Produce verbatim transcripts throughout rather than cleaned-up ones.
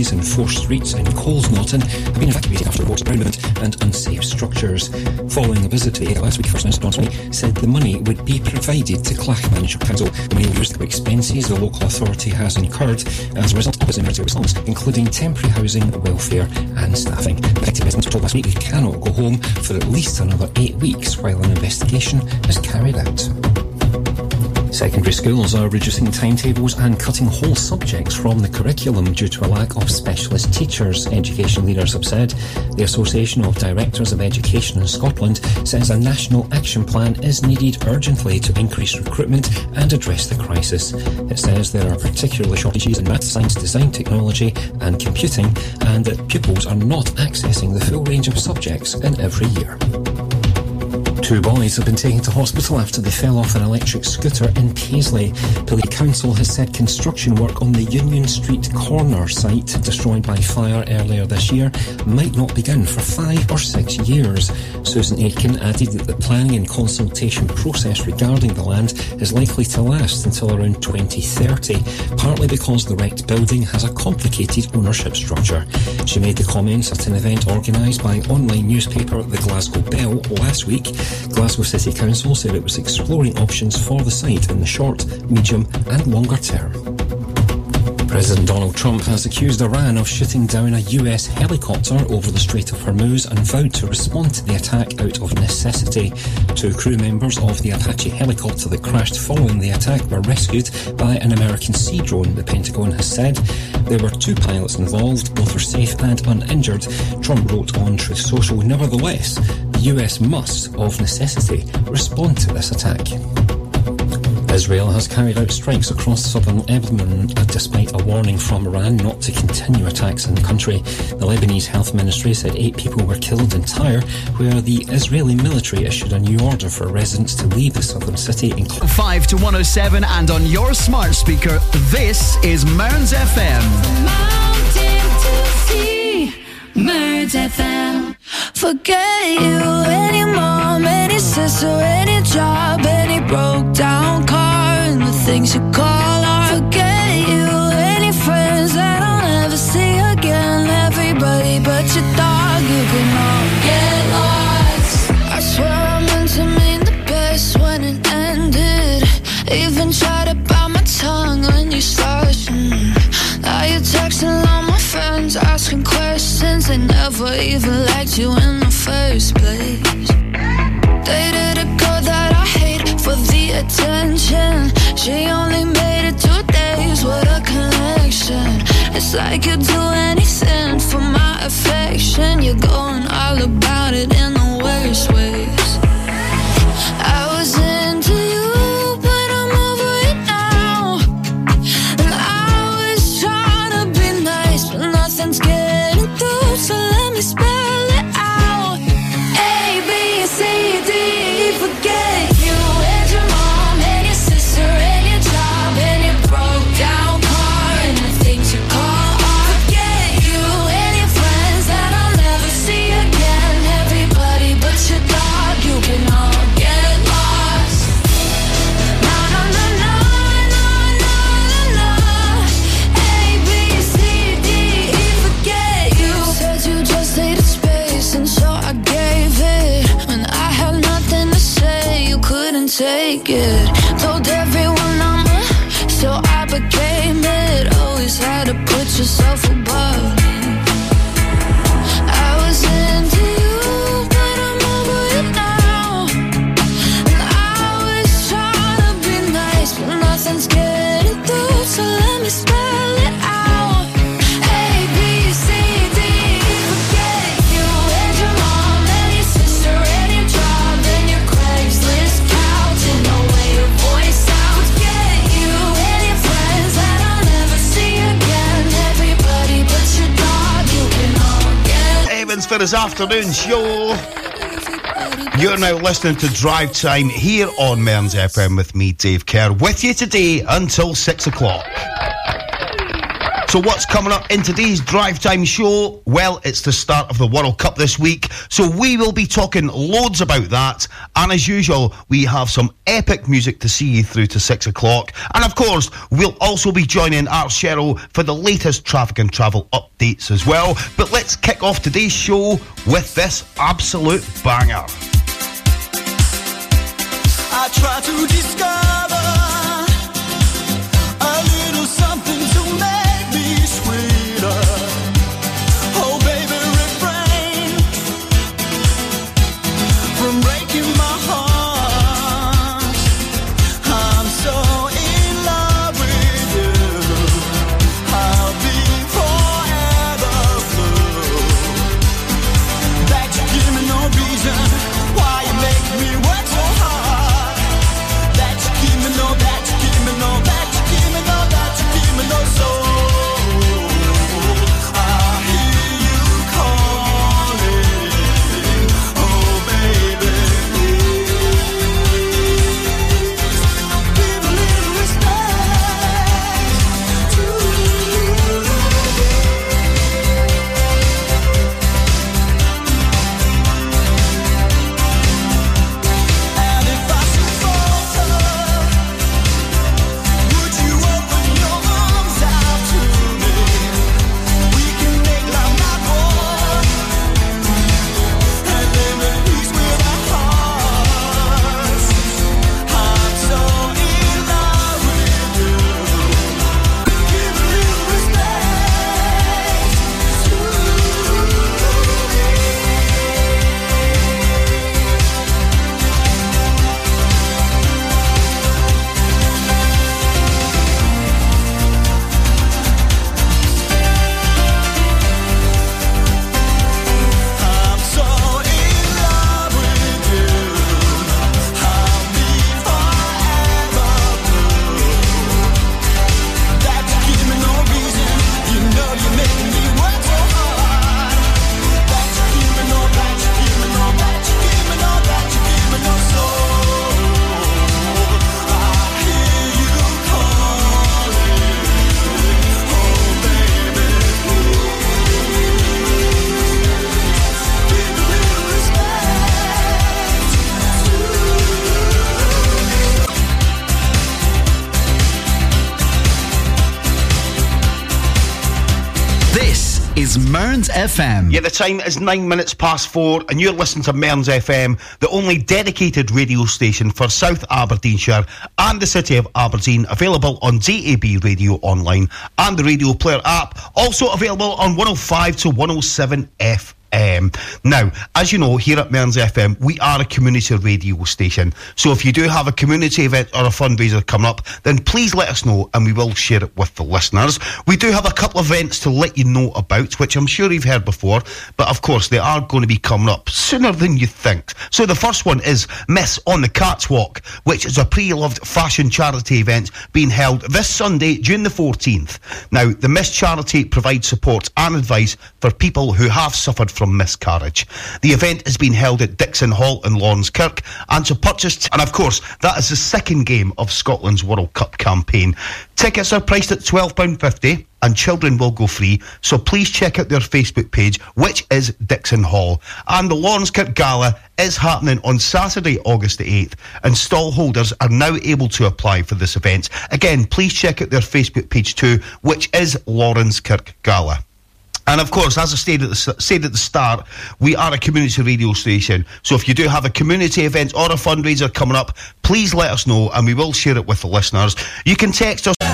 properties in Fourth Street in Colesnotton have been evacuated after reports of ground movement and unsafe structures. Following a visit to the area last week, First Minister Don Swaney said the money would be provided to Clackmannshire Council. The money will be used for expenses the local authority has incurred as a result of its emergency response, including temporary housing, welfare and staffing. Affected residents were told last week they cannot go home for at least another eight weeks while an investigation is carried out. Secondary schools are reducing timetables and cutting whole subjects from the curriculum due to a lack of specialist teachers, education leaders have said. The Association of Directors of Education in Scotland says a national action plan is needed urgently to increase recruitment and address the crisis. It says there are particularly shortages in maths, science, design, technology and computing, and that pupils are not accessing the full range of subjects in every year. Two boys have been taken to hospital after they fell off an electric scooter in Paisley. Paisley Council has said construction work on the Union Street corner site, destroyed by fire earlier this year, might not begin for five or six years. Susan Aitken added that the planning and consultation process regarding the land is likely to last until around twenty thirty, partly because the wrecked building has a complicated ownership structure. She made the comments at an event organised by online newspaper The Glasgow Bell last week. Glasgow City Council said it was exploring options for the site in the short, medium and longer term. President Donald Trump has accused Iran of shooting down a U S helicopter over the Strait of Hormuz and vowed to respond to the attack out of necessity. Two crew members of the Apache helicopter that crashed following the attack were rescued by an American sea drone, the Pentagon has said. There were two pilots involved, both are safe and uninjured. Trump wrote on Truth Social, nevertheless, the U S must, of necessity, respond to this attack. Israel has carried out strikes across southern Lebanon despite a warning from Iran not to continue attacks in the country. The Lebanese Health Ministry said eight people were killed in Tyre, where the Israeli military issued a new order for residents to leave the southern city. Including five to one oh seven and on your smart speaker, this is Mearns F M. Mountain to sea, Mearns F M. Forget you, any mom, any sister, any job, any broke down car, and the things you call art. Forget you, any friends that I'll never see again. Everybody but your dog, you can all get lost. I swear I meant to mean the best when it ended. Even tried to bite my tongue when you started. Mm. Now you're texting all my friends, asking questions. They never even liked you in the first place. Dated a girl that I hate for the attention. She only made it two days, what a connection. It's like you'd do anything for my affection. You're going all about it in the worst ways. I was into you, but I'm over it now. And I was trying to be nice, but nothing's getting through, so let me spell it out. A, B, C, D, forget you and your mom and your sister and your job and your broke down car and the things you call art. Forget you and your friends that I'll never see again. Everybody but your dog, you can all get lost. No, no, no, no, no, no, no, no. A, B, C, D, E, forget you. Said you just needed space and so I gave it. When I had nothing to say, you couldn't take it. Told everyone I'm a, so I became it. Always had to put yourself above me. I was into you, but I'm over it now. And I was trying to be nice, but nothing's getting through, so let me spell it out. A, B, C, D, forget you and your mom and your sister and your job and your Craigslist couch and the way your voice sounds. Forget you and your friends that I'll never see again. Everybody but your dog, you can all get. Evans for his afternoon show. You're now listening to Drive Time here on Mearns F M with me, Dave Kerr, with you today until six o'clock. So what's coming up in today's Drive Time show? Well, it's the start of the World Cup this week, so we will be talking loads about that. And as usual, we have some epic music to see you through to six o'clock. And of course, we'll also be joining our Cheryl for the latest traffic and travel updates as well. But let's kick off today's show with this absolute banger. I try to discover a little something to make me sweeter. Oh baby, refrain from breaking my heart. I'm so in love with you. I'll be forever blue. That you give me no reason why you make me work so hard. That you give me no, that you give me no, that you give me no, that you give me no soul. I hear you calling, oh baby, please give a little respect to And if I should falter, would you open your arms out to me? We can make love not war, and live in peace with our hearts. I'm so in love with you. Give a little respect to I'm so in love with you. I'll be forever blue. That you give me no reason. You know you're making me work so hard. That you give me no, that you give me no, that you give me no, that you give me no soul. I hear you calling, oh baby, please give a little respect to This is Mearns F M. Yeah, the time is nine minutes past four, and you're listening to Mearns F M, the only dedicated radio station for South Aberdeenshire and the city of Aberdeen, available on D A B Radio Online and the Radio Player app, also available on one oh five to one oh seven F M. Now, as you know, here at Mearns F M, we are a community radio station. So if you do have a community event or a fundraiser coming up, then please let us know and we will share it with the listeners. We do have a couple of events to let you know about, which I'm sure you've heard before, but of course they are going to be coming up sooner than you think. So the first one is Miss on the Catwalk, which is a pre-loved fashion charity event being held this Sunday, June the fourteenth. Now, the Miss Charity provides support and advice for people who have suffered from miscarriage. The event is being held at Dixon Hall in Lawrence-Kirk, and to purchase, t- and of course, that is the second game of Scotland's World Cup campaign. Tickets are priced at twelve pounds fifty, and children will go free, so please check out their Facebook page, which is Dixon Hall. And the Lawrence-Kirk Gala is happening on Saturday, August the eighth, and stall holders are now able to apply for this event. Again, please check out their Facebook page too, which is Lawrence-Kirk Gala. And of course, as I stated at, the, said at the start, we are a community radio station. So if you do have a community event or a fundraiser coming up, please let us know and we will share it with the listeners. You can text us.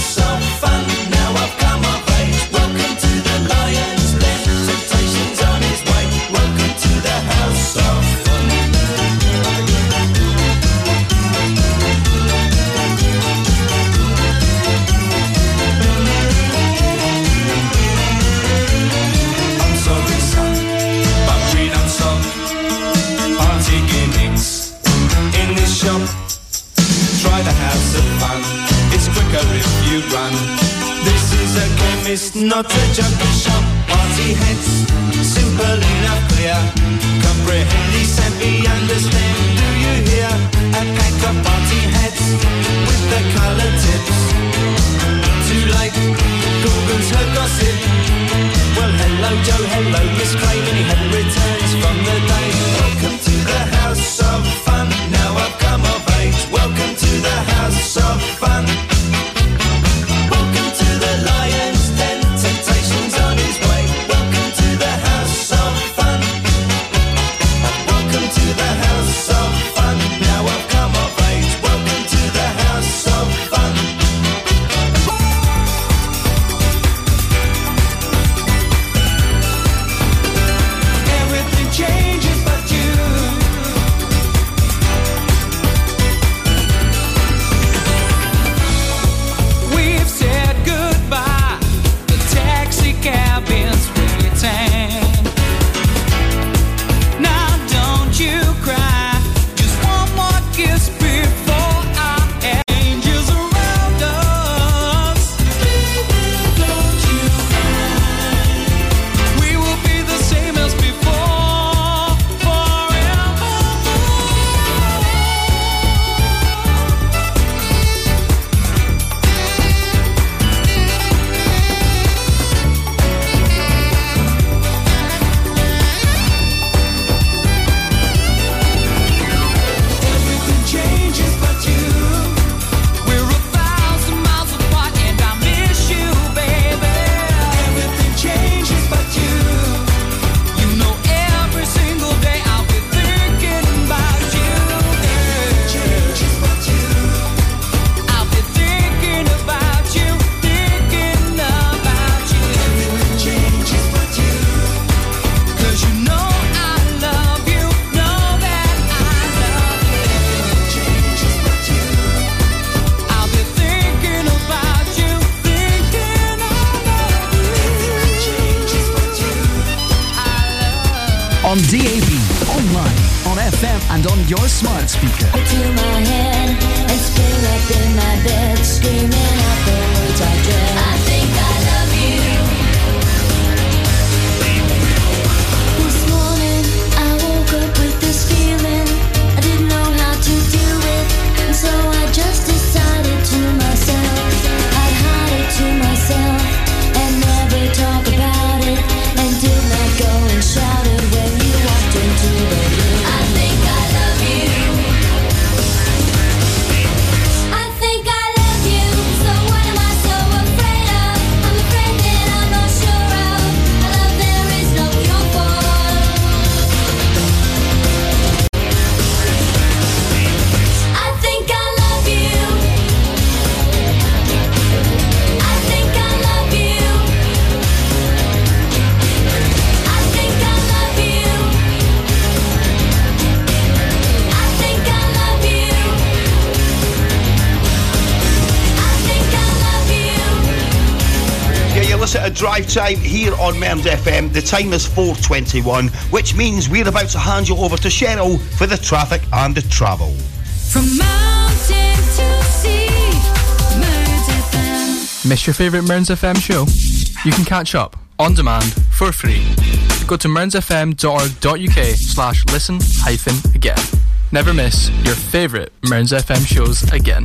It's not a jungle shop, party heads, simple enough, clear. Comprehend, decent, me understand, do you hear? A pack of party heads with the colour tips. Too late, Google's D A B, online, on F M and on your smart speaker. To my head and spring up in my bed, screaming out the words I dread. I think I love you. This morning I woke up with this feeling I didn't know how to deal with, and so I just decided to myself I'd hide it to myself and never talk about it, and did not go and shout it when you walked into the room. I think I love you. I think I love you. So what am I so afraid of? I'm afraid that I'm not sure of. A love there is no cure for. I think I love you. I think I love you. I think I love you. I think I love you. I think I love you. Yeah, you listen to Drive Time here on Mearns F M. The time is four twenty-one, which means we're about to hand you over to Cheryl for the traffic and the travel. From mountain to sea, Mearns F M. Miss your favourite Mearns F M show? You can catch up on demand for free. Go to mearnsfm.org.uk slash listen hyphen again. Never miss your favourite Mearns F M shows again.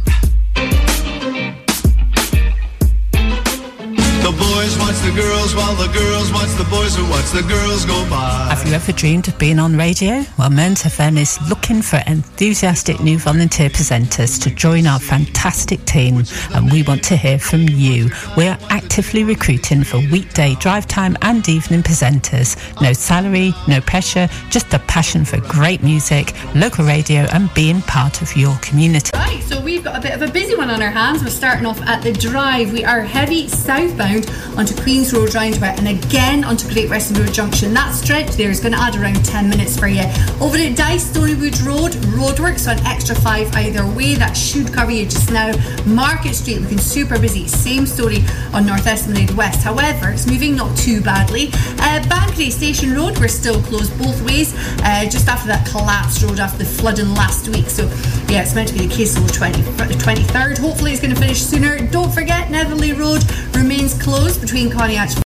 The boys watch the girls while the girls watch the boys who watch the girls go by. Have you ever dreamed of being on radio? Well, Mearns F M is looking for enthusiastic new volunteer presenters to join our fantastic team, and we want to hear from you. We are actively recruiting for weekday drive time and evening presenters. No salary, no pressure, just a passion for great music, local radio and being part of your community. Right, so we've got a bit of a busy one on our hands. We're starting off at the Drive. We are heavy southbound onto Queen's Road roundabout and again onto Great Western Road Junction. That stretch there is going to add around ten minutes for you. Over at Dice Storywood Road, roadworks, so an extra five either way. That should cover you just now. Market Street looking super busy. Same story on North Esplanade West. However, it's moving not too badly. Uh, Bankery Station Road, we're still closed both ways, uh, just after that collapsed road after the flooding last week. So yeah, it's meant to be the case until the twenty-third. Hopefully it's going to finish sooner. Don't forget, Netherley Road remains closed between Coniac.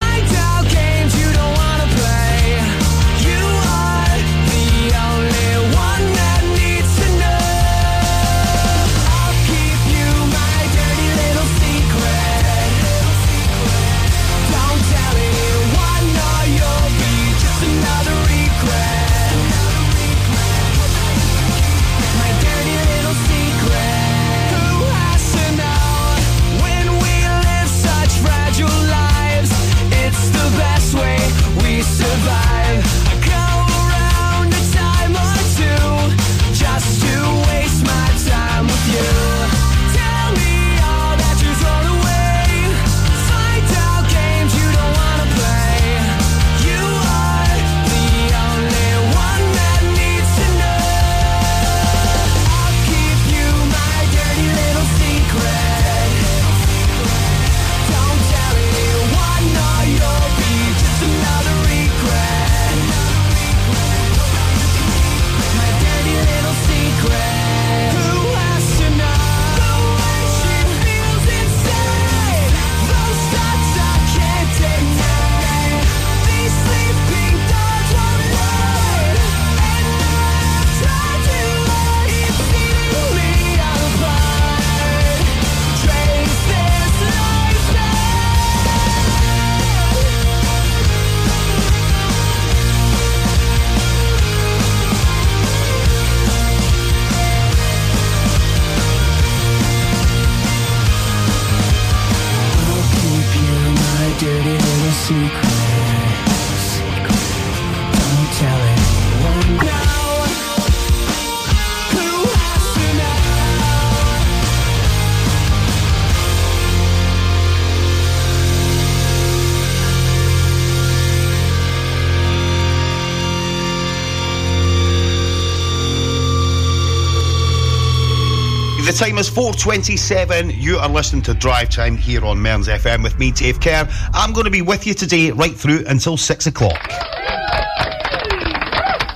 The time is four twenty-seven. You are listening to Drive Time here on Mearns F M with me, Dave Kerr. I'm going to be with you today right through until six o'clock.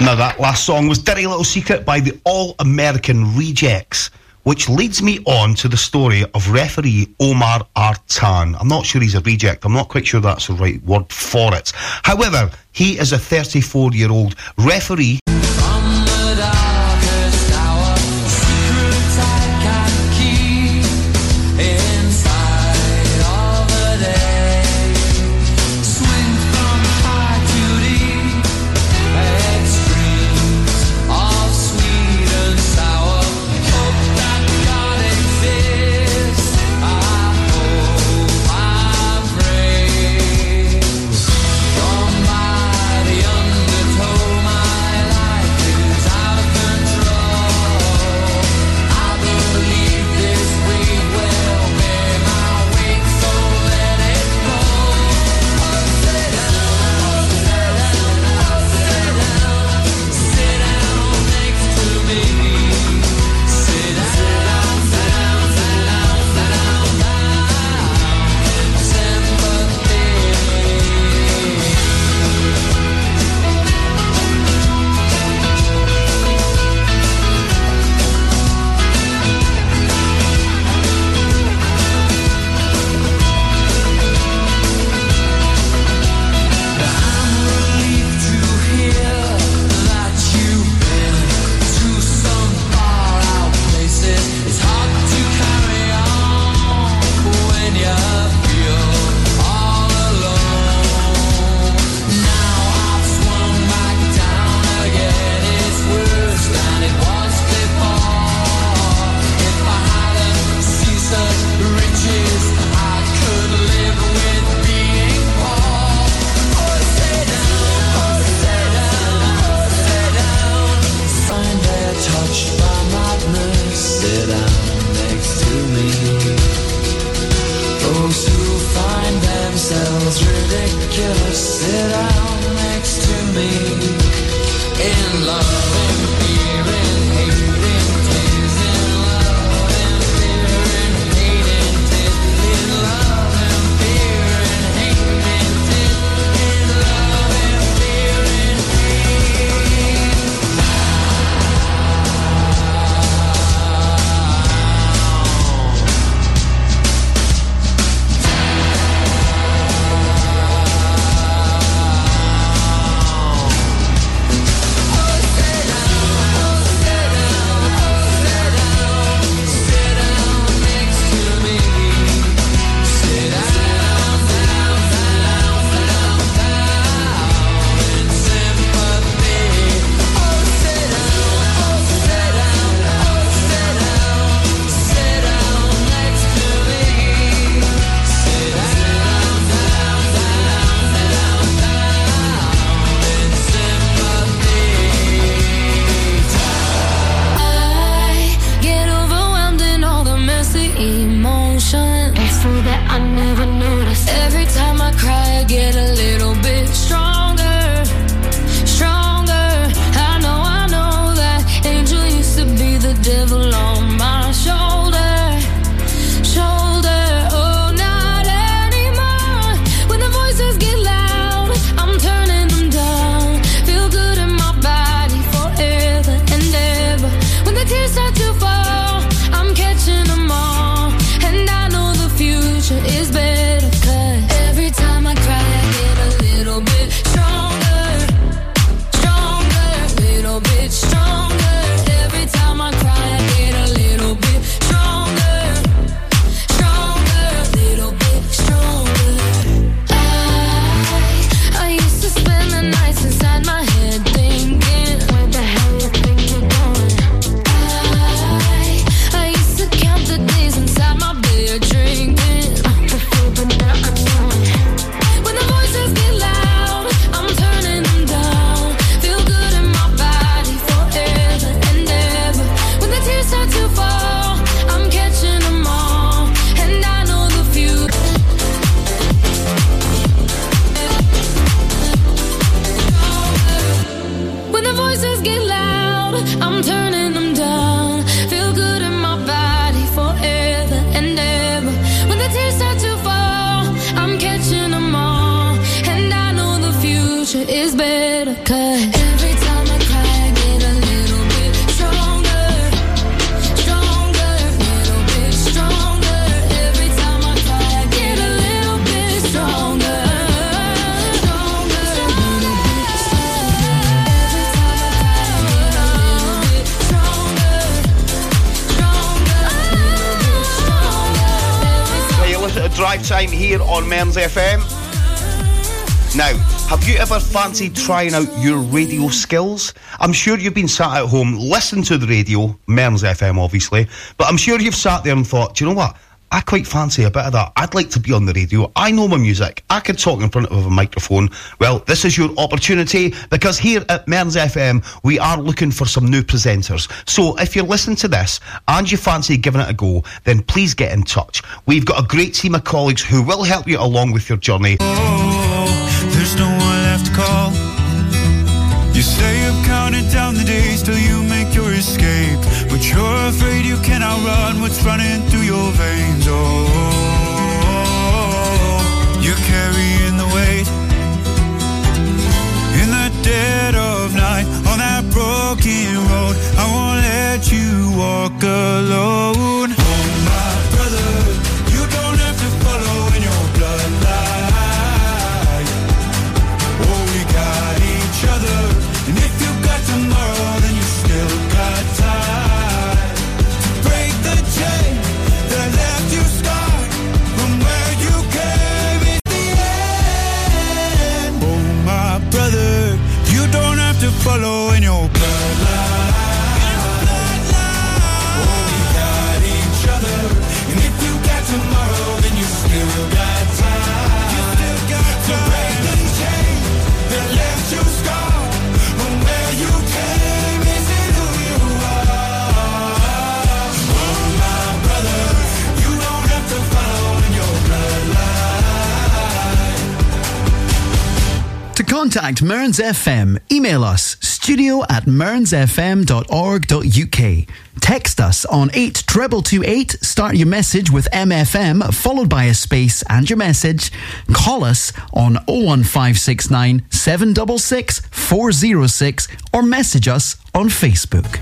Now, that last song was Dirty Little Secret by the All American Rejects, which leads me on to the story of referee Omar Artan. I'm not sure he's a reject. I'm not quite sure that's the right word for it. However, he is a thirty-four-year-old referee. Somebody undertold my life. Drive Time here on Mearns F M. Now, have you ever fancied trying out your radio skills? I'm sure you've been sat at home listening to the radio, Mearns F M obviously, but I'm sure you've sat there and thought, do you know what? I quite fancy a bit of that. I'd like to be on the radio. I know my music. I could talk in front of a microphone. Well, this is your opportunity, because here at Mearns F M, we are looking for some new presenters. So if you're listening to this and you fancy giving it a go, then please get in touch. We've got a great team of colleagues who will help you along with your journey. Oh, there's no one left to call. You say you've counted down the days till you make your escape, but you're afraid you cannot run what's running through your veins. Oh, you're carrying the weight in the dead of night on that broken road. I won't let you walk alone. Oh, my brother, you don't have to follow in your bloodline. Oh, we got each other. And if you got tomorrow, then you still got time to break the chain that left you scarred from where you came in the end. Oh, my brother, you don't have to follow in your bloodline. Oh, we got each other. And if you got tomorrow, then you still got time. You still got to break the chain that left you scarred. Where you came isn't who you are. Oh, my brother, you don't have to follow in your bloodline. To contact Mearns F M, email us studio at mearns f m dot org dot u k. Text us on eight two two two eight, start your message with M F M followed by a space and your message. Call us on oh one five six nine, seven six six, four oh six or message us on Facebook.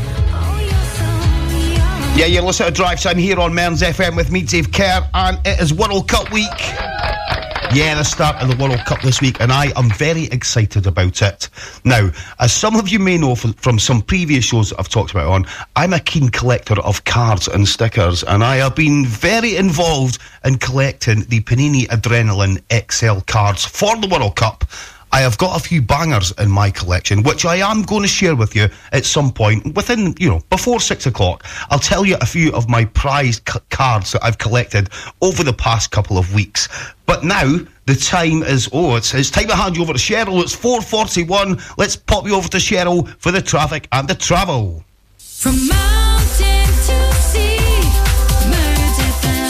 Yeah, you're listening to Drive Time here on Mearns F M with me, Dave Kerr, and it is World Cup week. Yeah, the start of the World Cup this week, and I am very excited about it. Now, as some of you may know from, from some previous shows that I've talked about on, I'm a keen collector of cards and stickers, and I have been very involved in collecting the Panini Adrenaline X L cards for the World Cup. I have got a few bangers in my collection, which I am going to share with you at some point within, you know, before six o'clock. I'll tell you a few of my prized c- cards that I've collected over the past couple of weeks. But now, the time is, oh, it's, it's time to hand you over to Cheryl. It's four forty-one. Let's pop you over to Cheryl for the traffic and the travel. From mountain to sea, Mearns F M.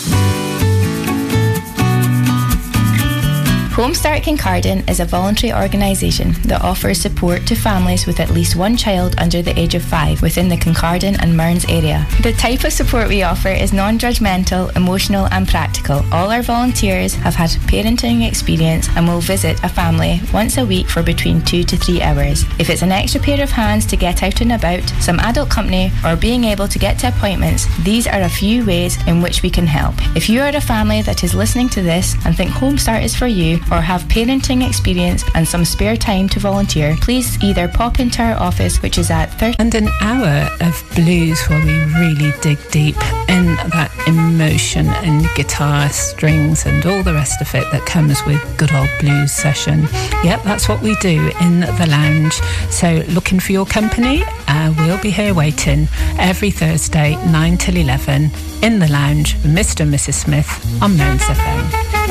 Home Start Kincardine is a voluntary organisation that offers support to families with at least one child under the age of five within the Kincardine and Mearns area. The type of support we offer is non-judgmental, emotional and practical. All our volunteers have had parenting experience and will visit a family once a week for between two to three hours. If it's an extra pair of hands to get out and about, some adult company or being able to get to appointments, these are a few ways in which we can help. If you are a family that is listening to this and think Home Start is for you, or have parenting experience and some spare time to volunteer, please either pop into our office, which is at thirty And an hour of blues where we really dig deep in that emotion and guitar, strings and all the rest of it that comes with good old blues session. Yep, that's what we do in the lounge. So looking for your company? Uh, we'll be here waiting every Thursday, nine till eleven in the lounge with Mister and Missus Smith on Mearns F M.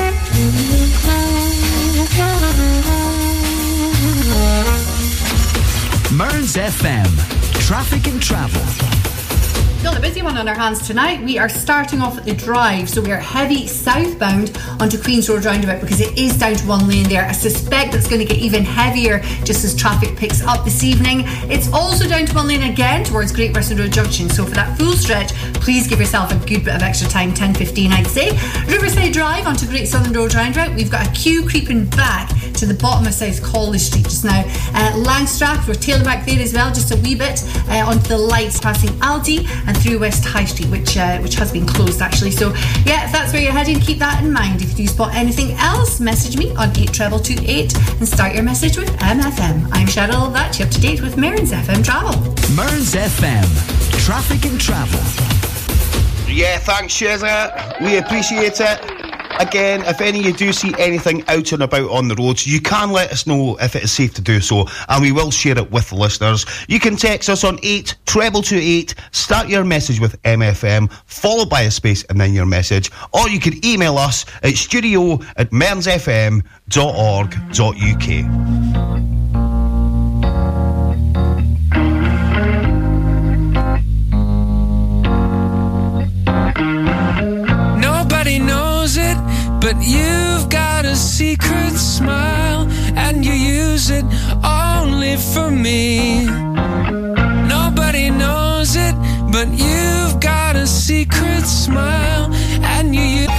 Mearns F M, traffic and travel. Got a busy one on our hands tonight. We are starting off at the drive, so we are heavy southbound onto Queen's Road roundabout because it is down to one lane there. I suspect it's going to get even heavier just as traffic picks up this evening. It's also down to one lane again towards Great Western Road Junction, so for that full stretch, please give yourself a good bit of extra time, ten fifteen I'd say. Riverside Drive onto Great Southern Road roundabout, we've got a queue creeping back to the bottom of South College Street just now. Uh, Langstrath, we're tailing back there as well, just a wee bit uh, onto the lights passing Aldi and through West High Street, which uh, which has been closed actually. So yeah, if that's where you're heading, keep that in mind. If you do spot anything else, message me on eight two two two eight and start your message with M F M. I'm Cheryl, that's you up to date with Mearns F M Travel. Mearns F M, traffic and travel. Yeah, thanks, Shezza. We appreciate it. Again, if any of you do see anything out and about on the roads, you can let us know if it is safe to do so, and we will share it with the listeners. You can text us on eight treble two eight, start your message with M F M, followed by a space and then your message, or you can email us at studio at mearns f m dot org dot u k. Nobody knows it, but you've got a secret smile, and you use it only for me. Nobody knows it, but you've got a secret smile, and you use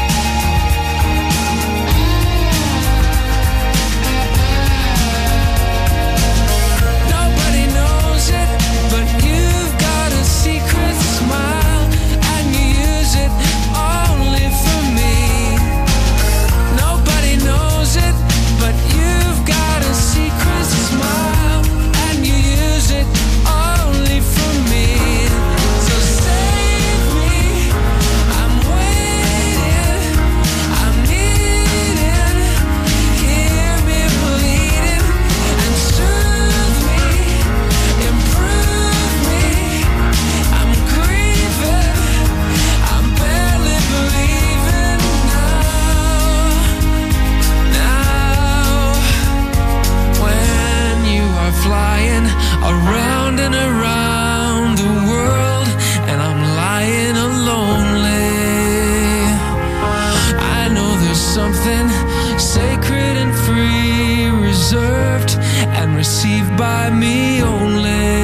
Nobody knows it, but you've got a secret smile, and you use it only for me. Nobody knows it, but you've got a secret smile, and you use it only for me. So save me, I'm waiting, I'm needing, hear me bleeding, and soothe me, improve me. I'm grieving, I'm barely believing now, now. When you are flying around and around the world, and I'm lying lonely, I know there's something sacred and free, reserved and received by me only.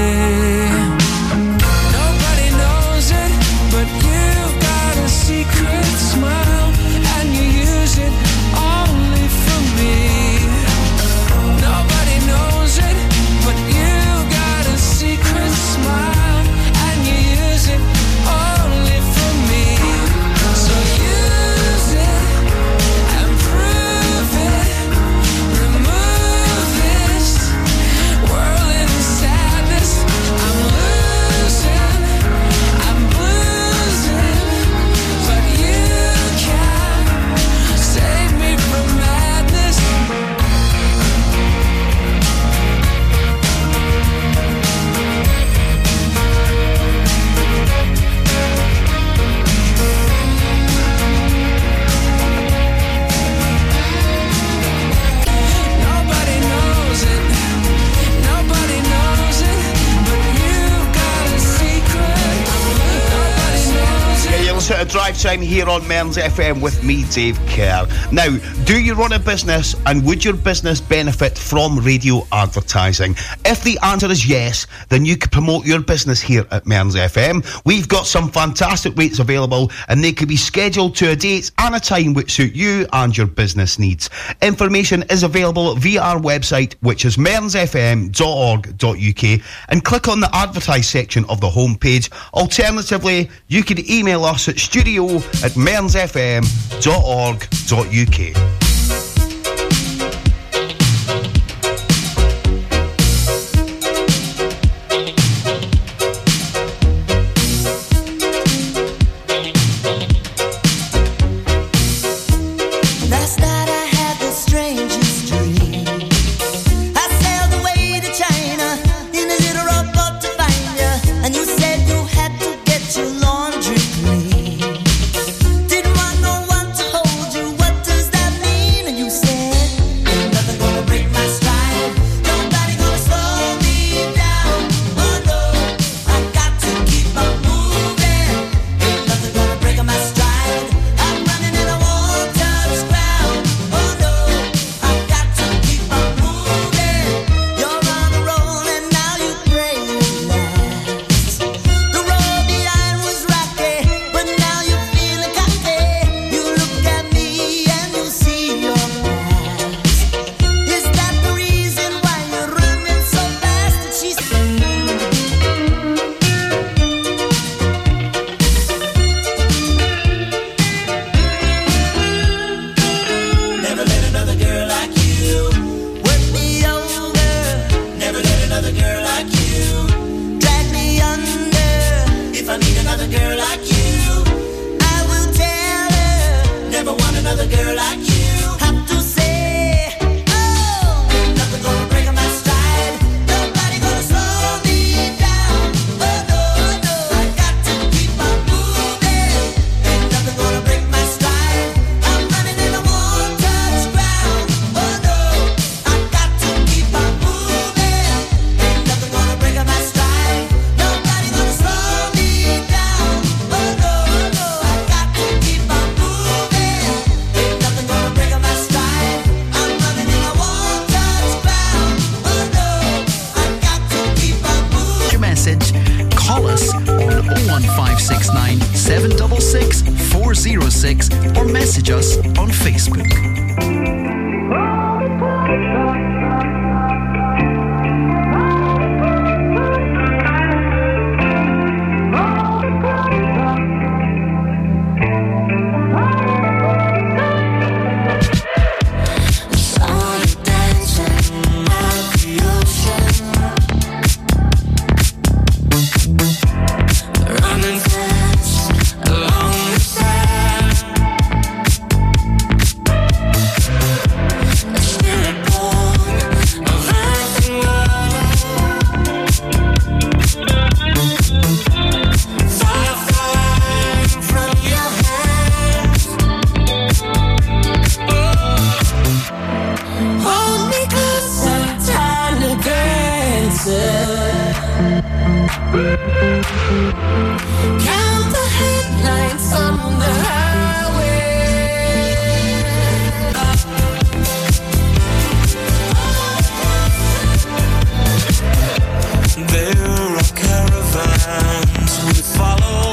Nobody knows it, but you've got a secret smile, and you use it only for me. Nobody knows it, but you've got a secret smile, and you use it only for me. So use it and prove it. Remove this whirling sadness. I'm losing, I'm losing, but you can save me from madness. Nobody knows it, nobody knows it, but you've got a secret. Nobody knows Yeah, it. you're listening to Drive Time here on Mearns F M with me, Dave Kerr. Now, do you run a business, and would your business benefit from radio advertising? If the answer is yes, then you can promote your business here at Mearns F M. We've got some fantastic rates available, and they can be scheduled to a date and a time which suit you and your business needs. Information is available via our website, which is mearns f m dot org dot u k, and click on the advertise section of the homepage. Alternatively, you can email us at studio at mearns f m dot org dot u k. Last night I had the strangest dream. I sailed away to China in a little rowboat to find you, and you said you had to get your laundry clean. Didn't want no one to hold you. What does that mean? six or message us on Facebook. Count the headlights on the highway. There are caravans we follow.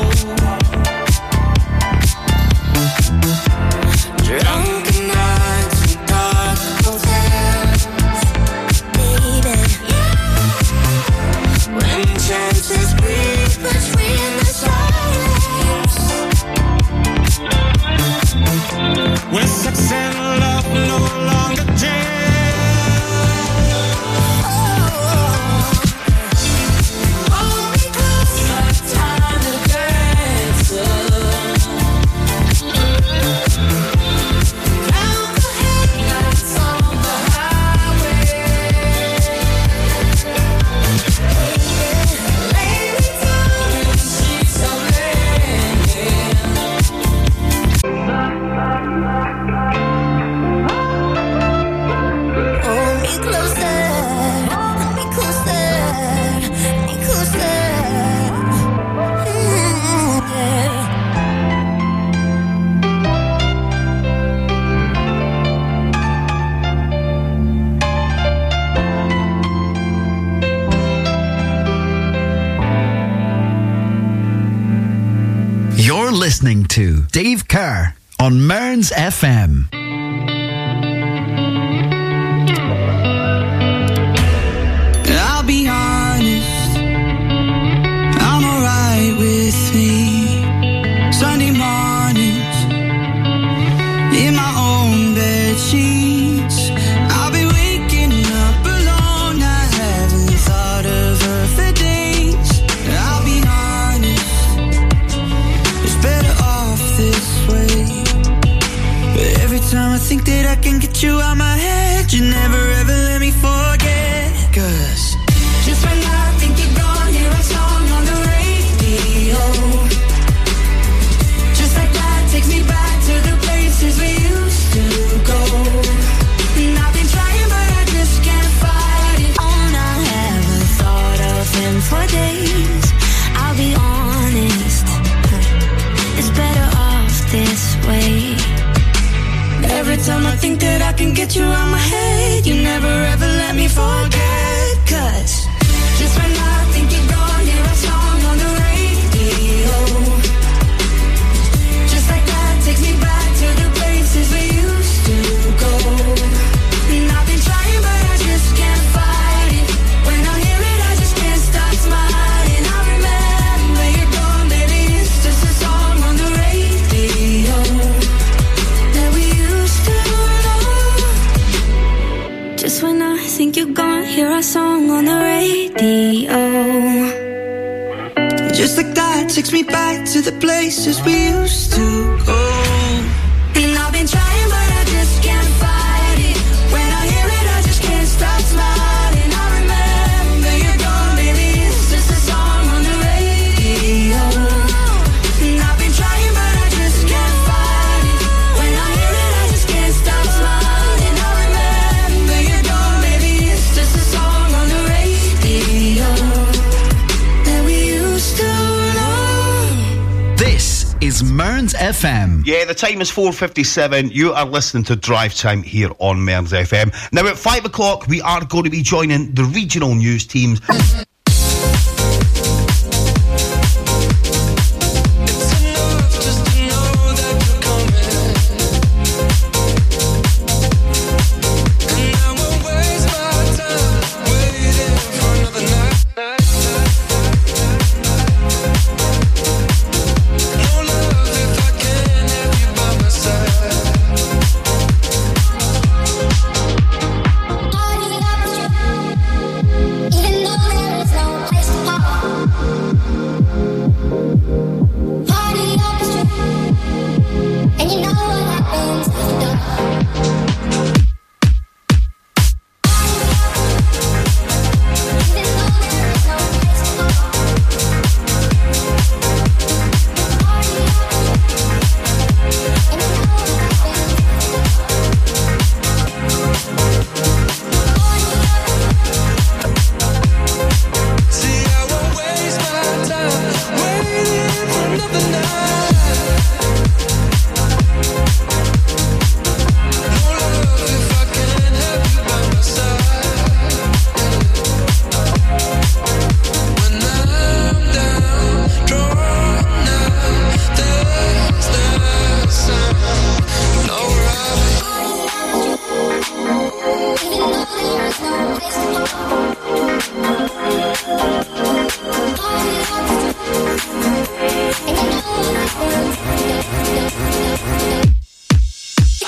Drunken nights in dark hotels. Baby, when chances breathe between the silence, when sex and love no longer jam. Hold me close, no time to dance. Count the headlights on the highway. Hold me closer, hold me closer, me closer. Mm, yeah. You're listening to Dave Kerr on Mearns F M. I'll be honest, I'm alright with me. Sunday mornings, in my own bed sheets, I'll be waking up alone. I haven't thought of her for days. I'll be honest, it's better off this way. But every time I think that I can get you out my head, you never ever let me forget. Cause just when I think you're gone, hear a song on the radio. Just like that takes me back to the places we used to go. And I've been trying but I just can't fight it. Oh, I haven't thought of him for days. I'll be honest, it's better off this way. Every time I think that I can get you out my head, you never ever let me forget. Cause just when I think you're gone, hear a song on the radio. Just like that takes me back to the places we used to go. And I've been trying but I just can't fight it. When I hear it I just can't stop smiling. I remember you're gone, baby, it's just a song on the radio that we used to know. Just when I think you're gone, hear a song on the radio. Just like that takes me back to the places we used to go. And I've been trying but I just can't fight it. When I hear it I just can't stop smiling. I remember you're gone, baby, it's just a song on the radio. And I've been trying but I just can't fight it. When I hear it I just can't stop smiling. I remember you're gone, baby, it's just a song on the radio that we used to know. This is Mearns F M. Yeah, the time is four fifty-seven. You are listening to Drive Time here on Mearns F M. Now at five o'clock we are going to be joining the regional news teams. It's enough just to know that you're coming.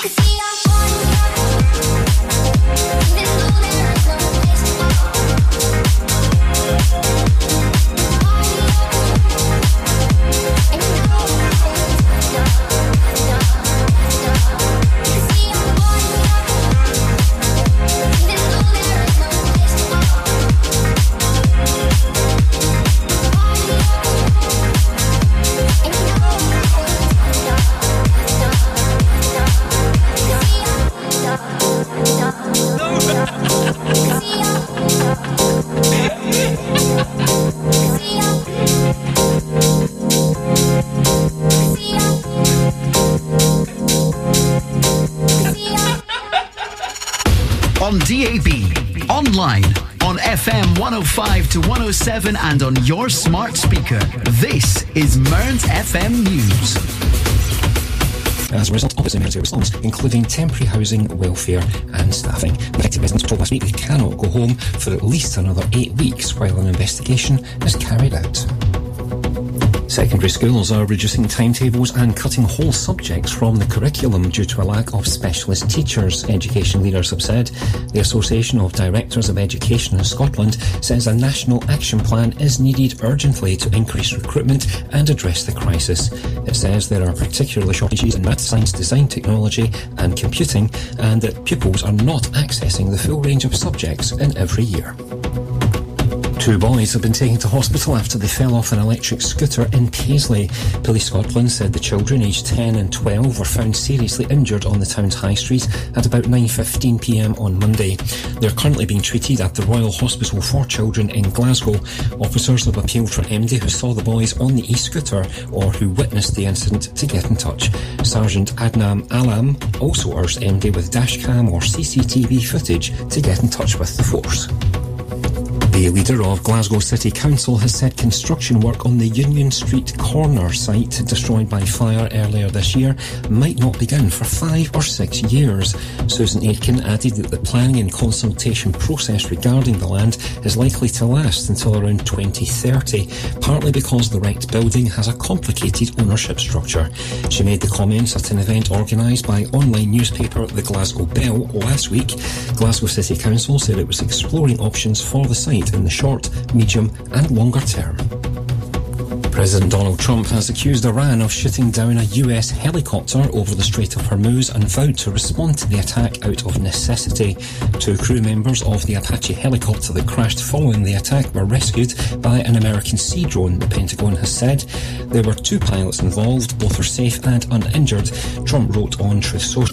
On D A B, online, on F M one oh five to one oh seven and on your smart speaker. This is Mearns F M News. As a result of its emergency response, including temporary housing, welfare and staffing. Affected residents were told last week they cannot go home for at least another eight weeks while an investigation is carried out. Secondary schools are reducing timetables and cutting whole subjects from the curriculum due to a lack of specialist teachers, education leaders have said. The Association of Directors of Education in Scotland says a national action plan is needed urgently to increase recruitment and address the crisis. It says there are particular shortages in maths, science, design, technology and computing, and that pupils are not accessing the full range of subjects in every year. Two boys have been taken to hospital after they fell off an electric scooter in Paisley. Police Scotland said the children aged ten and twelve were found seriously injured on the town's high street at about nine fifteen p m on Monday. They're currently being treated at the Royal Hospital for Children in Glasgow. Officers have appealed for anybody who saw the boys on the e-scooter or who witnessed the incident to get in touch. Sergeant Adnam Alam also urged anybody with dashcam or C C T V footage to get in touch with the force. The leader of Glasgow City Council has said construction work on the Union Street corner site destroyed by fire earlier this year might not begin for five or six years. Susan Aitken added that the planning and consultation process regarding the land is likely to last until around twenty thirty, partly because the wrecked building has a complicated ownership structure. She made the comments at an event organised by online newspaper The Glasgow Bell last week. Glasgow City Council said it was exploring options for the site in the short, medium and longer term. President Donald Trump has accused Iran of shooting down a U S helicopter over the Strait of Hormuz and vowed to respond to the attack out of necessity. Two crew members of the Apache helicopter that crashed following the attack were rescued by an American sea drone, the Pentagon has said. There were two pilots involved, both are safe and uninjured, Trump wrote on Truth Social.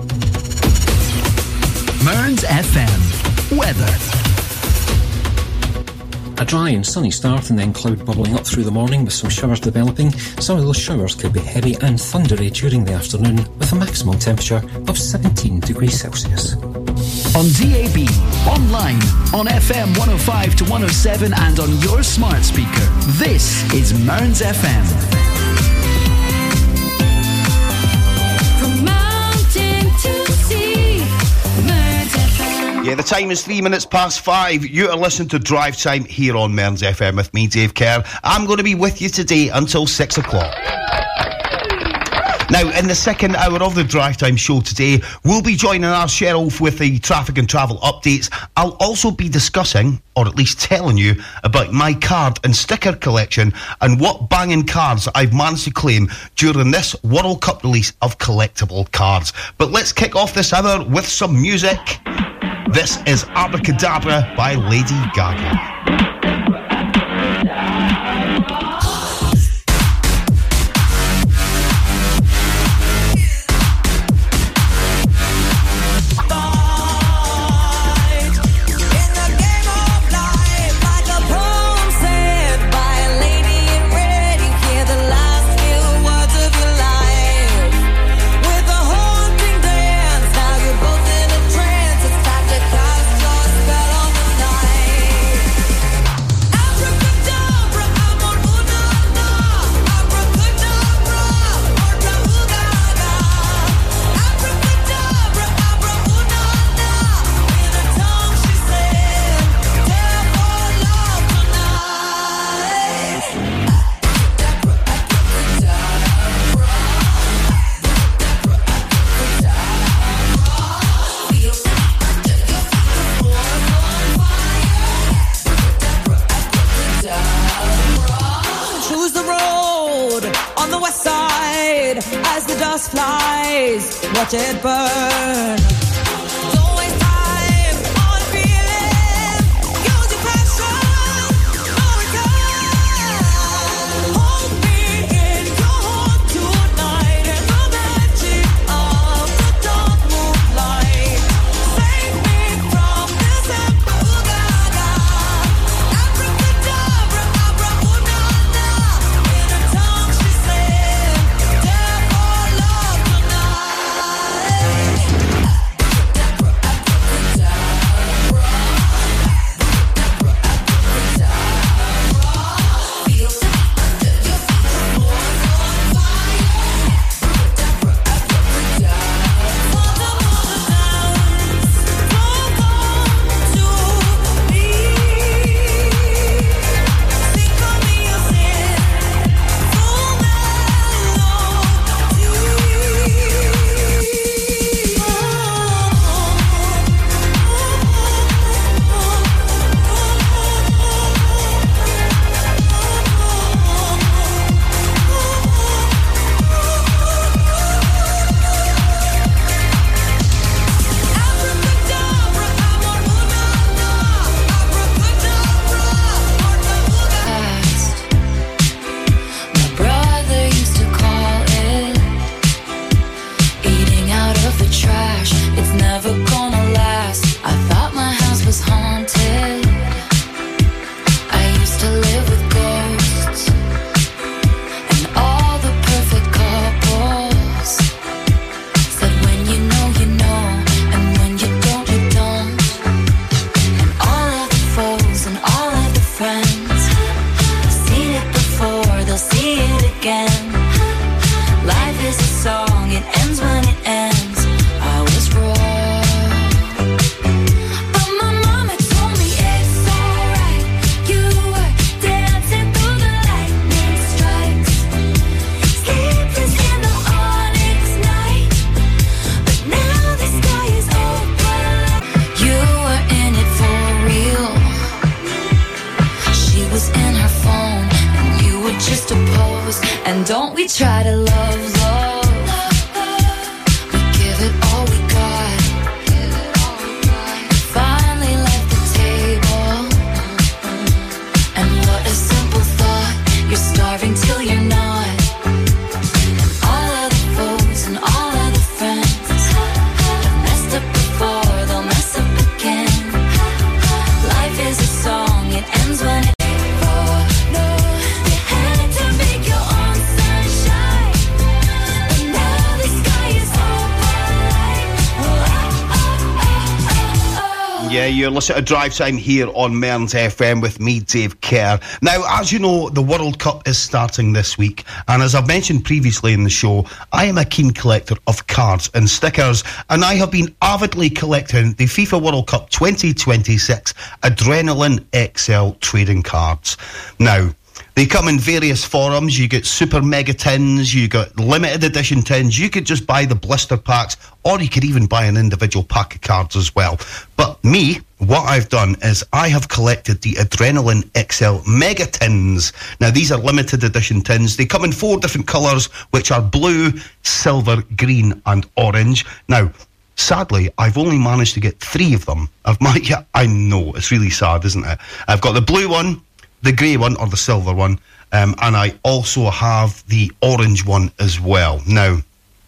Mearns F M. Weather. A dry and sunny start and then cloud bubbling up through the morning with some showers developing. Some of those showers could be heavy and thundery during the afternoon with a maximum temperature of seventeen degrees Celsius. On D A B, online, on F M one oh five to one oh seven and on your smart speaker. This is Mearns F M. From mountain to sea, Mearns F M. Yeah, the time is three minutes past five. You are listening to Drive Time here on Mearns F M with me, Dave Kerr. I'm going to be with you today until six o'clock. Now, in the second hour of the Drive Time show today, we'll be joining our Cheryl with the traffic and travel updates. I'll also be discussing, or at least telling you, about my card and sticker collection and what banging cards I've managed to claim during this World Cup release of collectible cards. But let's kick off this hour with some music. This is Abracadabra by Lady Gaga. Both in a trance, it's time to cast your spell on the night. flames, watch it burn. Don't waste time on feeling. Use your passion for return. Hold me in your heart tonight in the magic of the dark moonlight. Save me from this Ooh-ga-ga. Abracadabra, abracadabra. In her tongue she said, "Dare for love tonight." My brother used to call it eating out of the trash. It's never gonna last. I thought my house was haunted. I used to live with ghosts and all the perfect couples. Said when you know, you know, and when you don't, you don't. And all of the foes and all of the friends, seen it before, they'll see it again. Life is a song, it ends when it ends. I was wrong, but my mama told me it's alright. You were dancing through the lightning strikes, sleepless in the onyx night. But now the sky is open. You were in it for real. She was in her phone, and you were just a pose. And don't we try to love, love? We give it all we got. Finally left the table. And what a simple thought. You're starving till you're not. And all of the foes and all of the friends have messed up before, they'll mess up again. Life is a song, it ends when it oh, no. You had to make your own sunshine, but now the sky is open. Oh, oh, oh, oh, oh. Yeah, you're listening to Drive Time here on Mearns F M with me, Dave Kerr. Now, as you know, the World Cup is starting this week, and as I've mentioned previously in the show, I am a keen collector of cards and stickers, and I have been avidly collecting the FIFA World Cup twenty twenty-six Adrenaline X L trading cards. Now, they come in various forums. You get super mega tins, you got limited edition tins, you could just buy the blister packs, or you could even buy an individual pack of cards as well. But me, what I've done is I have collected the Adrenaline X L mega tins. Now, these are limited edition tins. They come in four different colours, which are blue, silver, green and orange. Now, sadly, I've only managed to get three of them. I've my, yeah, I know, it's really sad, isn't it? I've got the blue one, the grey one, or the silver one, um, and I also have the orange one as well. Now,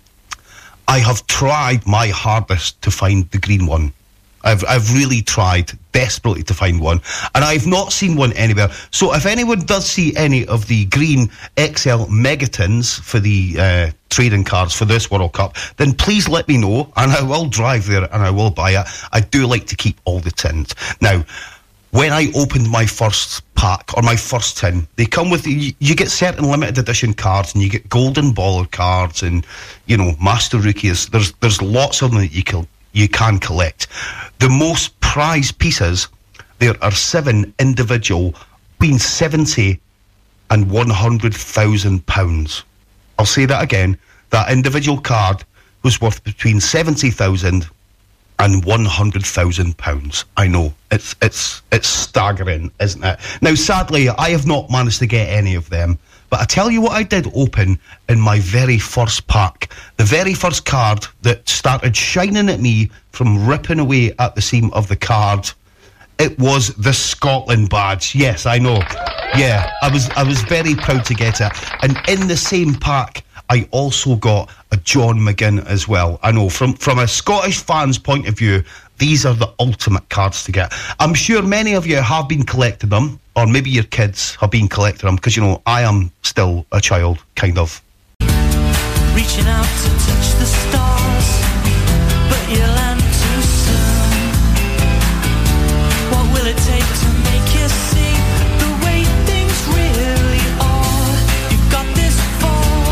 I have tried my hardest to find the green one. I've I've really tried desperately to find one, and I've not seen one anywhere. So if anyone does see any of the green X L megatins for the uh, trading cards for this World Cup, then please let me know, and I will drive there and I will buy it. I do like to keep all the tins. Now, when I opened my first pack, or my first tin, they come with, you, you get certain limited edition cards, and you get golden baller cards, and, you know, master rookies. There's there's lots of them that you can, you can collect. The most prized pieces, there are seven individual, between seventy and one hundred thousand pounds. I'll say that again. That individual card was worth between seventy thousand and one hundred thousand pounds. I know, it's it's it's staggering, isn't it? Now, sadly, I have not managed to get any of them, But I tell you what I did open in my very first pack. The very first card that started shining at me from ripping away at the seam of the card. It was the Scotland badge. Yes, I know. Yeah, I was I was very proud to get it. And in the same pack, I also got a John McGinn as well. I know, from, from a Scottish fan's point of view, these are the ultimate cards to get. I'm sure many of you have been collecting them, or maybe your kids have been collecting them, because, you know, I am still a child, kind of. Reaching out to touch the stars, but you land too soon. What will it take to make you see the way things really are? You've got this far,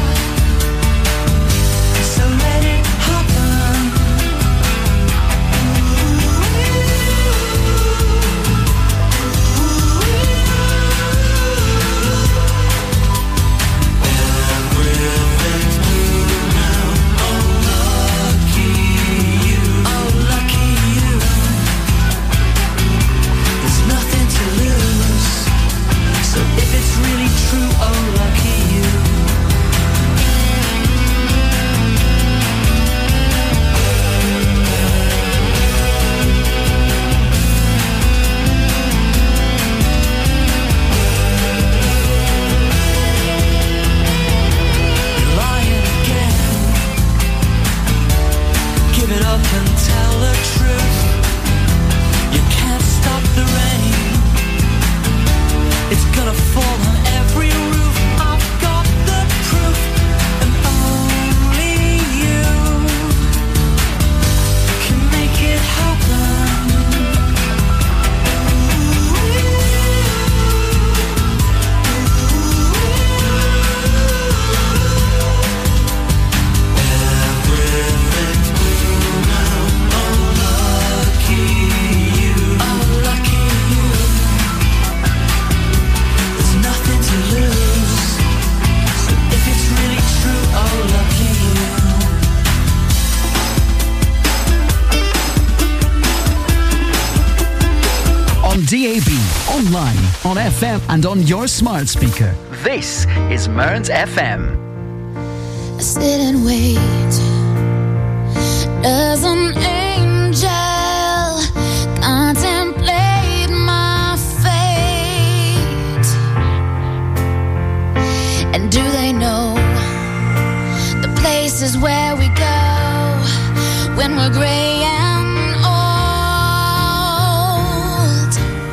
so let it happen. Everything's blue now. Oh, lucky you. Oh, lucky you. There's nothing to lose. So if it's really true, oh, lucky you. You're lying again. Give it up and tell the truth. You can't stop the rain. It's gonna fall on every roof. I've got the proof, and only you can make it happen. Everything's blue now. Oh, lucky you. Oh, lucky you. There's nothing to lose. So if it's really true, oh, lucky you. On D A B, online, on F M, and on your smart speaker. This is Mearns F M. I sit and wait. Does an angel contemplate my fate? And do they know the places where we go when we're gray and old?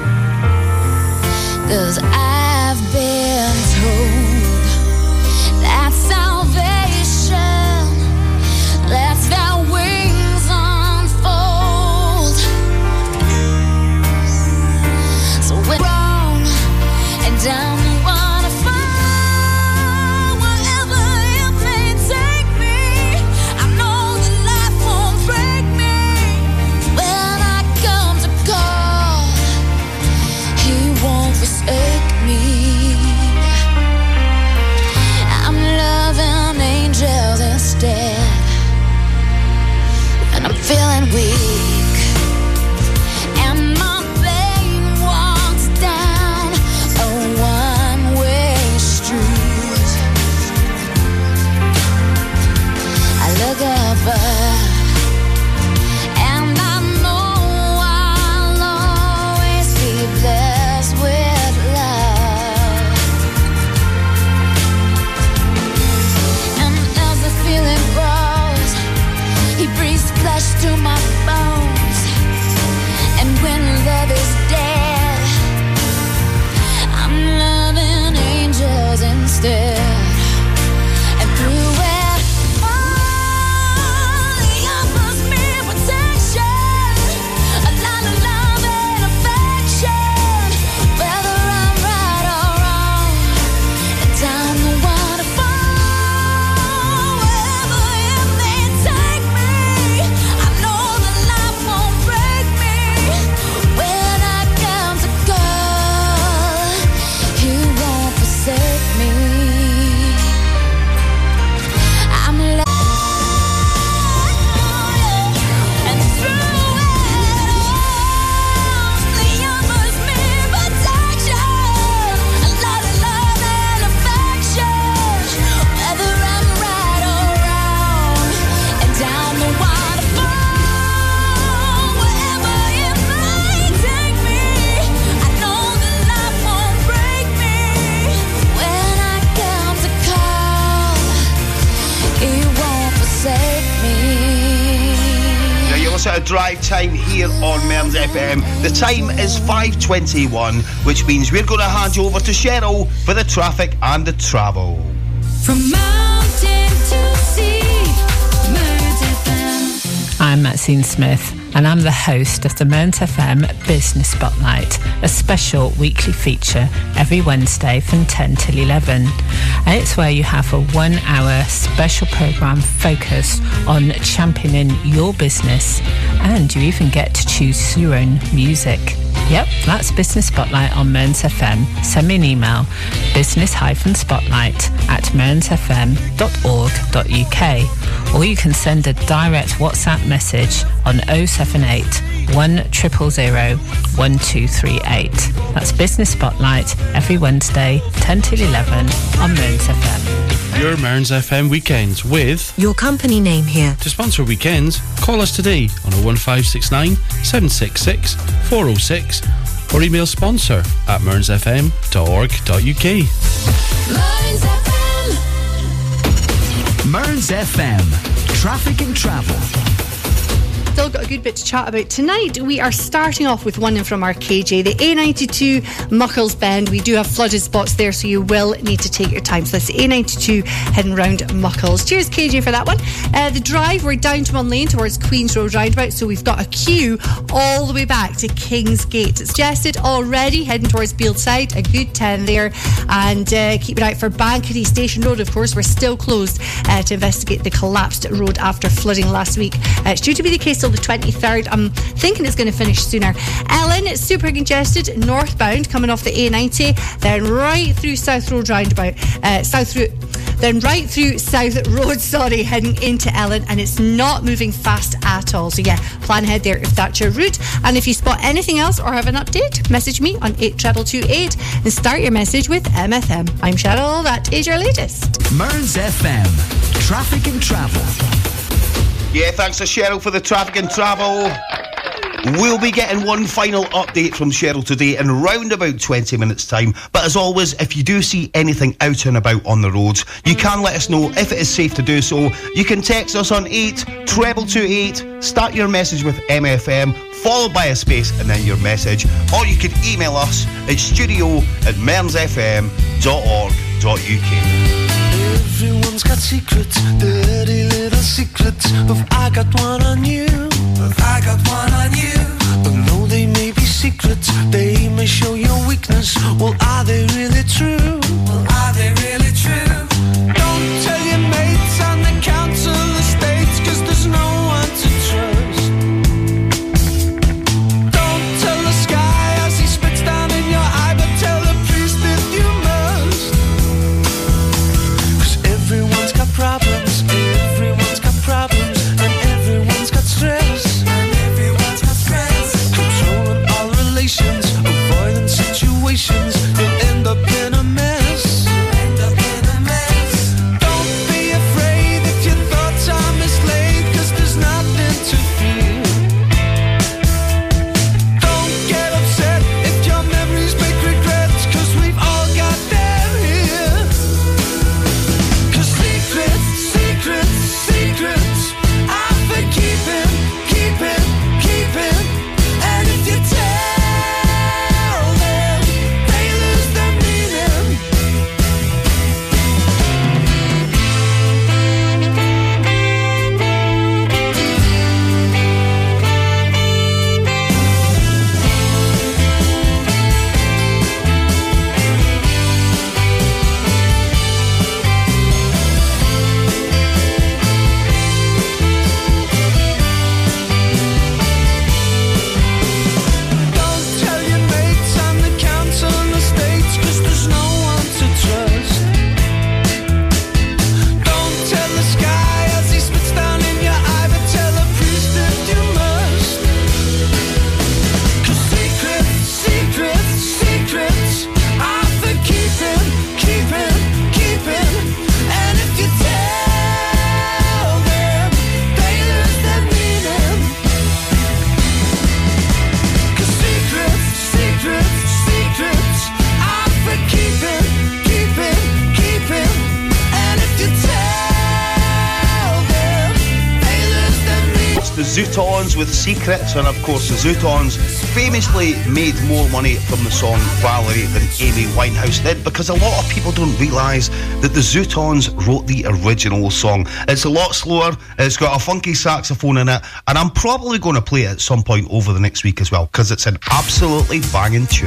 'Cause I've been told that salvation lets their wings unfold. So we're wrong, and I'm wanna find wherever it may take me. I know that life won't break me when I come to call. He won't forsake me. I'm loving angels instead, and I'm feeling weak, and my pain walks down a one-way street. I look above, and I know I'll always be blessed with love. And as the feeling grows, he breathes flesh to my bones. And when love is dead, I'm loving angels instead. And through it all, he offers me protection, a lot of love and affection. Whether I'm right or wrong, and I'm the one to fall. Wherever it may take me, I know that life won't break me when I come to call. He won't forsake me. sort of drive time here on Mearns F M. The time is five twenty-one, which means we're going to hand you over to Cheryl for the traffic and the travel. From mountain to sea, Mearns F M. I'm Maxine Smith, and I'm the host of the Mearns F M Business Spotlight, a special weekly feature every Wednesday from ten till eleven. And it's where you have a one-hour special programme focused on championing your business, and you even get to choose your own music. Yep, that's Business Spotlight on Mearns F M. Send me an email, business-spotlight at mearns f m dot org dot u k, or you can send a direct WhatsApp message on oh seven eight, one zero zero zero, one two three eight. That's Business Spotlight every Wednesday, ten till eleven on Mearns F M. Your Mearns F M weekends with your company name here. To sponsor weekends, call us today on oh one five six nine, seven six six, four oh six or email sponsor at mearns f m dot org dot u k. Mearns F M. Mearns F M. Traffic and travel. Still got a good bit to chat about tonight. We are starting off with one in from our K J, the A ninety-two Muckles Bend. We do have flooded spots there, so you will need to take your time. So that's A ninety-two heading round Muckles. Cheers, K J, for that one. Uh, the drive, we're down to one lane towards Queen's Road roundabout, so we've got a queue all the way back to King's Gate. It's suggested already heading towards Bealdside, a good ten there. And uh, keep an eye out for Bankery Station Road, of course. We're still closed uh, to investigate the collapsed road after flooding last week. Uh, it's due to be the case till the twenty-third. I'm thinking it's going to finish sooner. Ellen, it's super congested northbound coming off the A ninety, then right through South Road roundabout, uh, South Road, then right through South Road, sorry, heading into Ellen, and it's not moving fast at all. So yeah, plan ahead there if that's your route. And if you spot anything else or have an update, message me on eight two two eight and start your message with M F M. I'm Cheryl, that is your latest. Mearns F M. Traffic and travel. Yeah, thanks to Cheryl for the traffic and travel. We'll be getting one final update from Cheryl today in round about twenty minutes time. But as always, if you do see anything out and about on the roads, you can let us know if it is safe to do so. You can text us on eight two two eight, start your message with M F M, followed by a space and then your message. Or you can email us at studio at mearns f m dot org dot u k. Everyone's got secrets, dirty little secrets. Of I got one on you, of I got one on you. But though they may be secrets, they may show your weakness. Well, are they really true? Well, are they really true? Don't tell your mates on the council estates, 'cause there's no one to trust. Don't tell the sky as he spits down in your eye, but tell the priest if you must. Everyone's got problems, everyone's got problems, and everyone's got stress, and everyone's got stress. Controlling all relations, avoiding situations, you'll end up in a mess. End up in a mess. the Zootons with Secrets, and of course the Zootons famously made more money from the song Valerie than Amy Winehouse did, because a lot of people don't realise that the Zootons wrote the original song. It's a lot slower, it's got a funky saxophone in it, and I'm probably going to play it at some point over the next week as well, because it's an absolutely banging tune.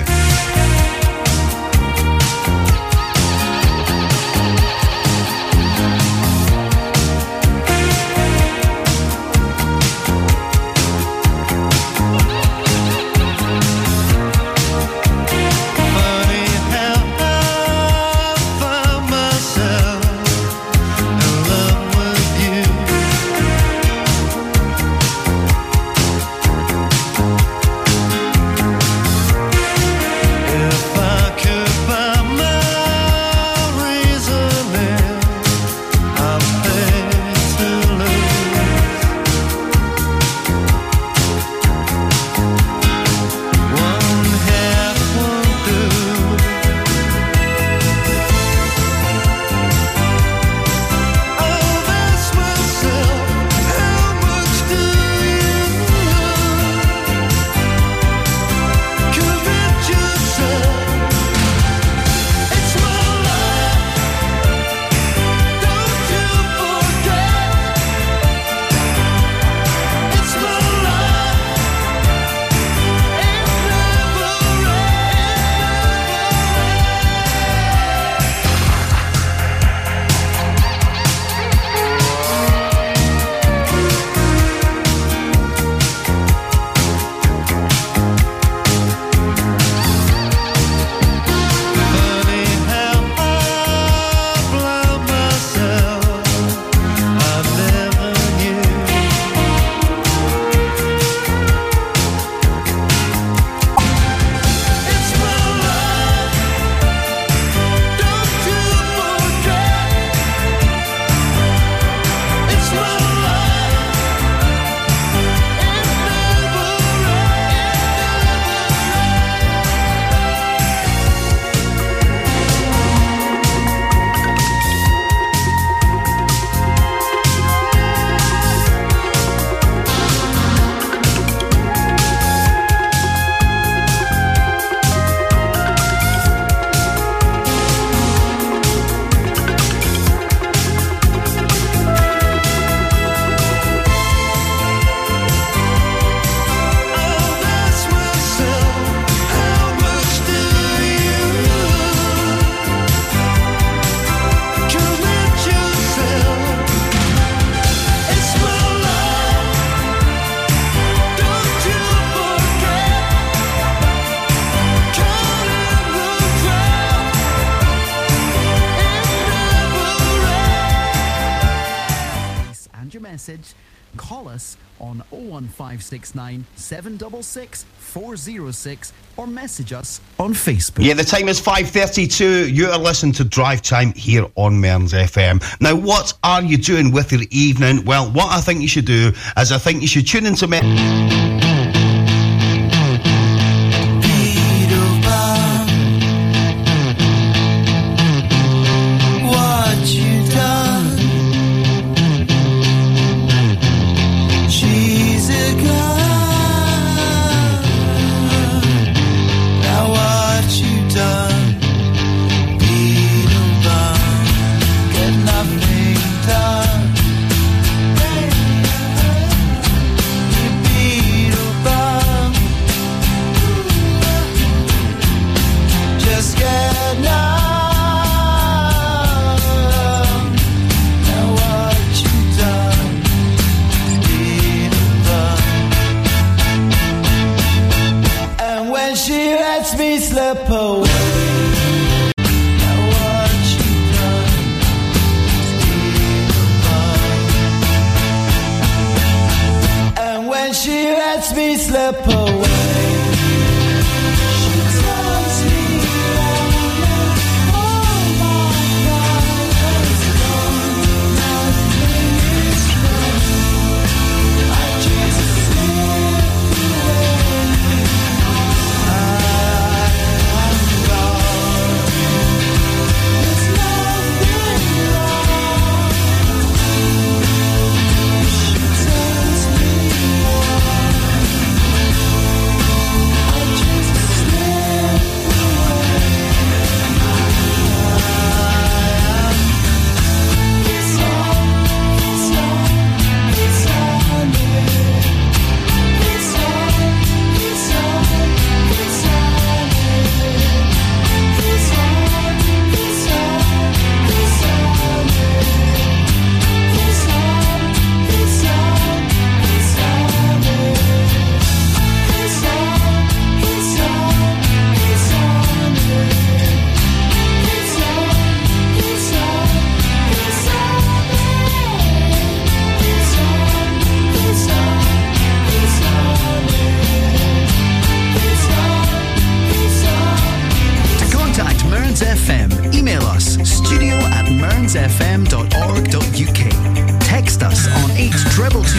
Call us on oh one five six nine, seven six six, four oh six or message us on Facebook. Yeah, the time is five thirty-two. You are listening to Drive Time here on Mearns F M. Now, what are you doing with your evening? Well, what I think you should do is I think you should tune into me.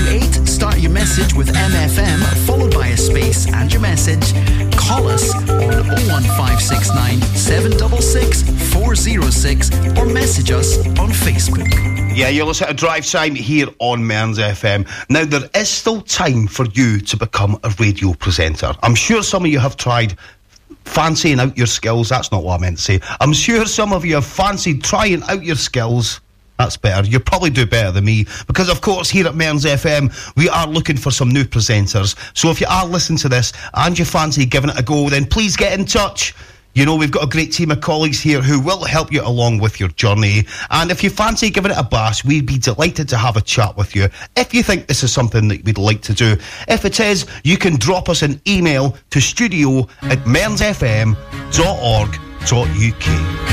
eight, start your message with M F M, followed by a space and your message. Call us on oh one five six nine, seven six six, four oh six or message us on Facebook. Yeah, you're listening to Drive Time here on Mearns F M. Now, there is still time for you to become a radio presenter. I'm sure some of you have tried fancying out your skills. That's not what I meant to say. I'm sure some of you have fancied trying out your skills. That's better. You probably do better than me. Because, of course, here at Mearns F M, we are looking for some new presenters. So if you are listening to this and you fancy giving it a go, then please get in touch. You know, we've got a great team of colleagues here who will help you along with your journey. And if you fancy giving it a bash, we'd be delighted to have a chat with you if you think this is something that we'd like to do. If it is, you can drop us an email to studio at mearns f m dot org dot u k.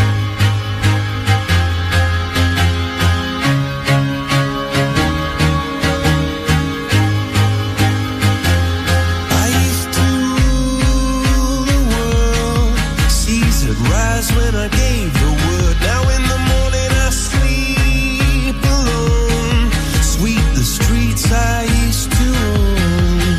When I gave the word, now in the morning I sleep alone. Sweep the streets I used to own.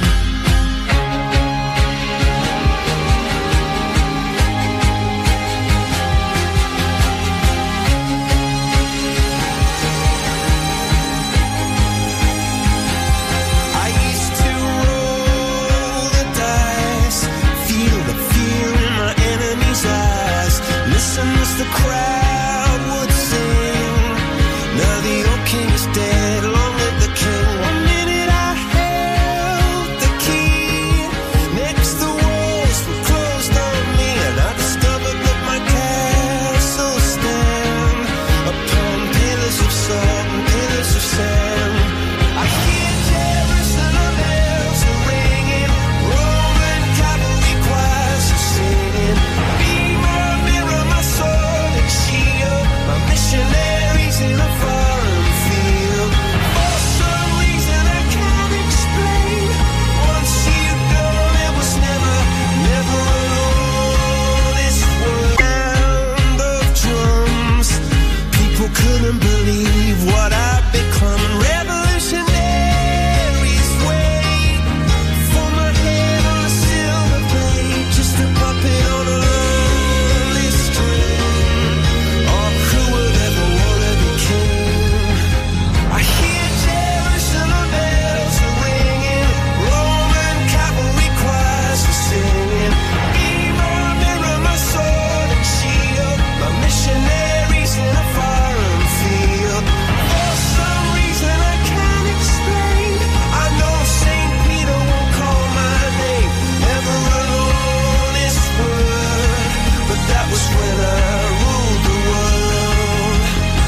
I used to roll the dice, feel the fear in my enemy's eyes. Listen as the crowd would sing. Now the old king is dead, long live the king. One minute I held the key, next the walls were closed on me, and I discovered that my castle stand upon pillars of salt and pillars of sand. I hear Jerusalem bells are ringing, Roman cavalry choirs are singing. Be my mirror, my sword and shield, my missionaries in a foreign field. For some reason I can't explain, once you gone it was never, never alone. This sound of drums, people couldn't believe what I'd become. Revolutionaries wait for my head on a silver plate, just a puppet on a lonely string. Oh, who would ever wanna be king? I hear Jerusalem bells are ringing, Roman cavalry choirs are singing. Be my mirror, my sword and shield, my missionaries in a foreign field. For some reason I can't explain, I know Saint Peter won't call my name. Never alone this world, but that was when I ruled the world.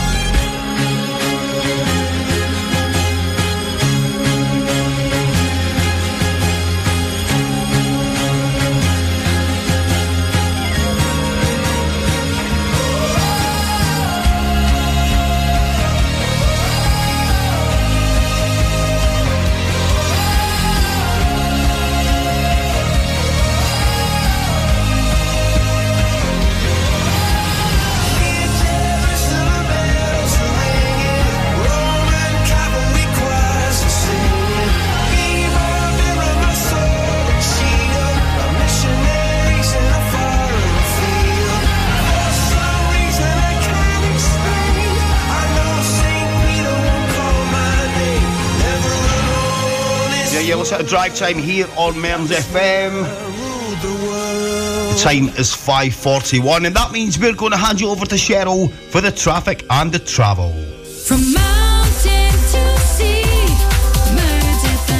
Hear Jerusalem bells are ringing, Roman cavalry choirs are singing. Be my mirror, my sword and shield, my missionaries in a foreign field. For some reason I can't explain, I know Saint Peter won't call my name. Never alone is Yeah, you're listening to Drive Time here on Mearns F M. ruled the world. The time is five forty-one, and that means we're going to hand you over to Cheryl for the traffic and the travel. From mountain to sea, Mearns F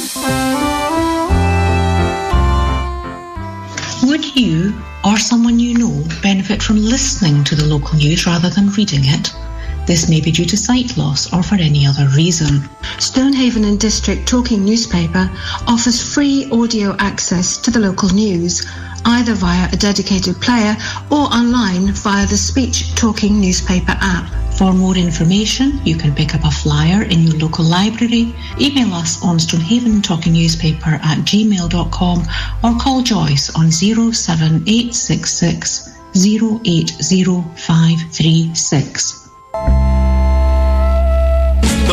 M. Would you or someone you know benefit from listening to the local news rather than reading it? This may be due to sight loss or for any other reason. Stonehaven and District Talking Newspaper offers free audio access to the local news, either via a dedicated player or online via the Speech Talking Newspaper app. For more information, you can pick up a flyer in your local library, email us on Stonehaven Talking Newspaper at gmail dot com or call Joyce on zero seven eight six six zero eight zero five three six. The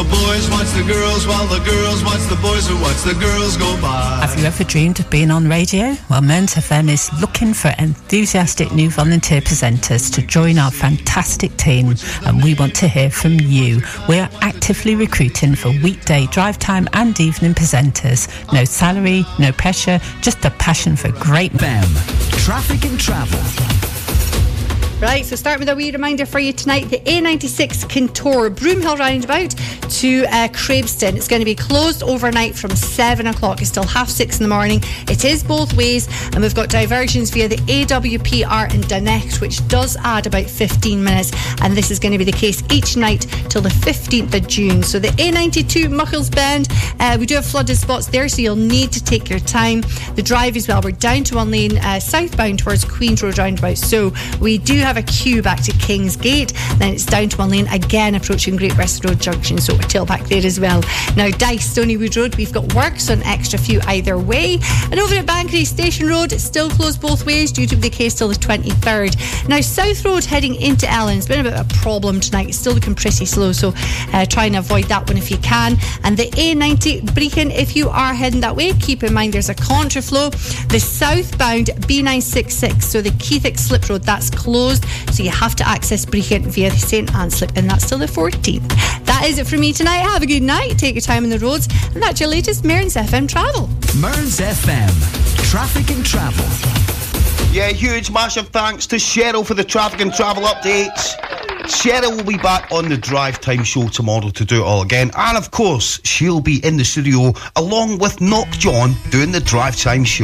The boys watch the girls while the girls watch the boys who watch the girls go by. Have you ever dreamed of being on radio? Well, Mearns F M is looking for enthusiastic new volunteer presenters to join our fantastic team, and we want to hear from you. We are actively recruiting for weekday drive time and evening presenters. No salary, no pressure, just a passion for great F M. Traffic and travel. Right, so start with a wee reminder for you tonight. The A ninety-six Kintore Broomhill roundabout to uh, Craveston. It's going to be closed overnight from seven o'clock. It's still half six in the morning. It is both ways, and we've got diversions via the A W P R in Dunecht, which does add about fifteen minutes, and this is going to be the case each night till the fifteenth of June. So the A ninety-two Muckles Bend, uh, we do have flooded spots there, so you'll need to take your time. The drive as well, we're down to one lane uh, southbound towards Queen's Road roundabout, so we do have a queue back to Kingsgate, then it's down to one lane again approaching Great Western Road Junction, so we're tailback there as well. Now Dice, Stonywood Road, we've got works on extra few either way, and over at Bankery Station Road, it's still closed both ways due to the case till the twenty-third. Now South Road heading into Ellen's been a bit of a problem tonight. It's still looking pretty slow, so uh, try and avoid that one if you can. And the A ninety Brechin, if you are heading that way, keep in mind there's a contraflow. The southbound B nine sixty-six, so the Keithick Slip Road, that's closed, so you have to access Brechin via the St Anne Slip, and that's till the fourteenth. That is it for me tonight. Have a good night, take your time on the roads, and that's your latest Mearns F M travel. Mearns F M. Traffic and travel. Yeah, huge, massive thanks to Cheryl for the traffic and travel updates. Cheryl will be back on the Drive Time show tomorrow to do it all again. And of course, she'll be in the studio along with Knock John doing the Drive Time show.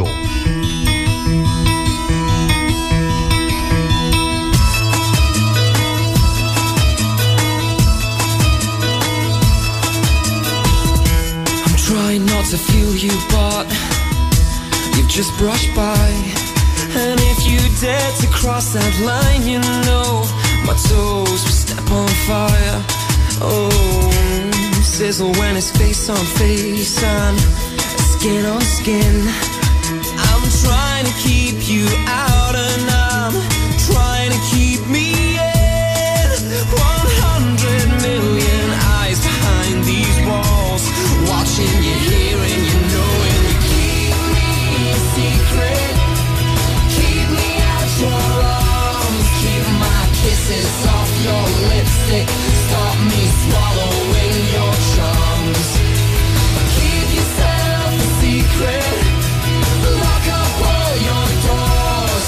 I'm trying not to feel you, but you've just brushed by. And if you dare to cross that line, you know my toes will step on fire. Oh, sizzle when it's face on face and skin on skin. I'm trying to keep you out and I'm trying to keep me in. One hundred million eyes behind these walls, watching you, hearing you, knowing you. Keep me a secret, keep me out your arms, keep my kisses off your lipstick, stop me swallowing your charms. Keep yourself a secret, lock up all your doors,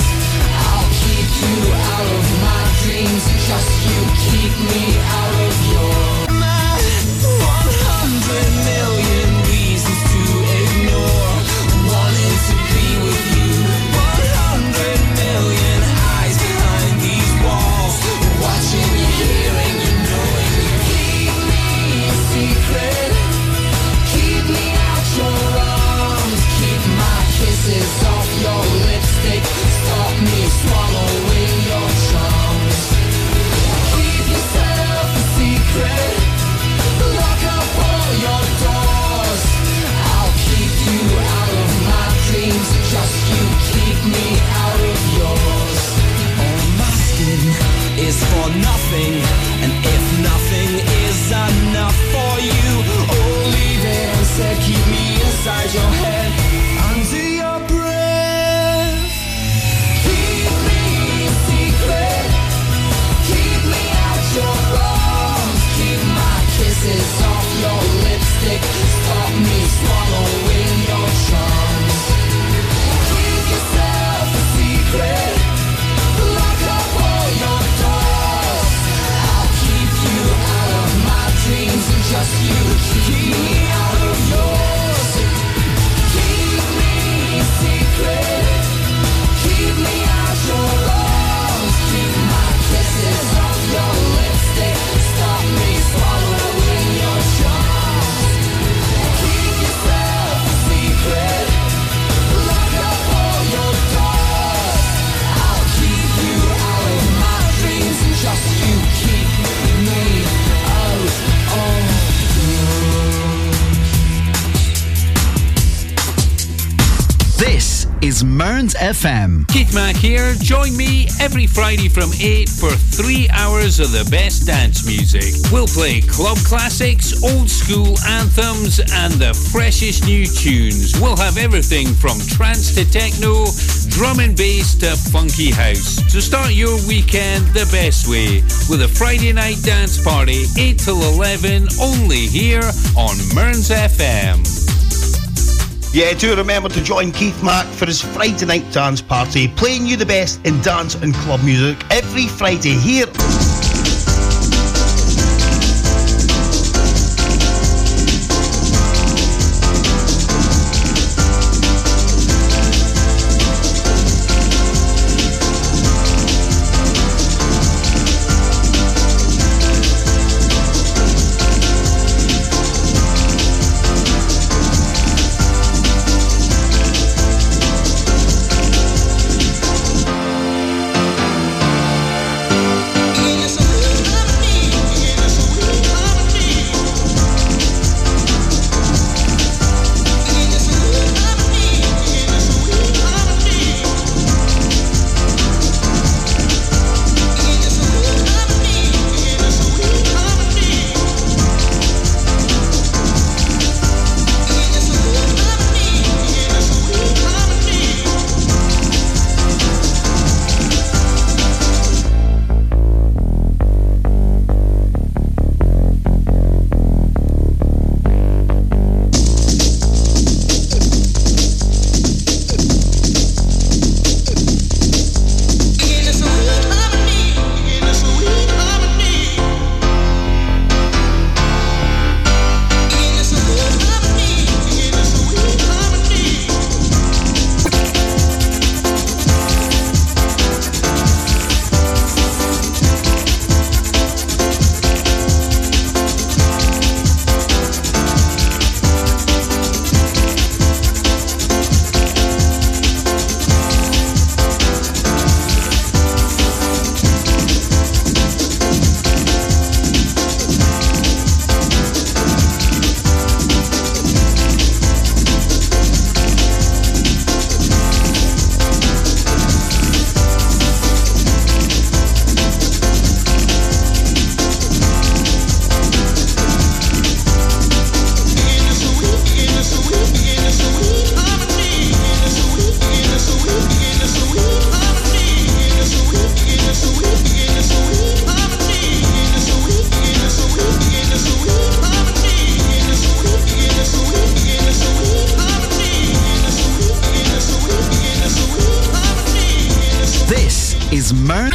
is Mearns F M. Keith Mack here. Join me every Friday from eight for three hours of the best dance music. We'll play club classics, old school anthems, and the freshest new tunes. We'll have everything from trance to techno, drum and bass to funky house. So start your weekend the best way with a Friday night dance party, eight till eleven, only here on Mearns F M. Yeah, do remember to join Keith Mack for his Friday night dance party, playing you the best in dance and club music every Friday here. is Mer.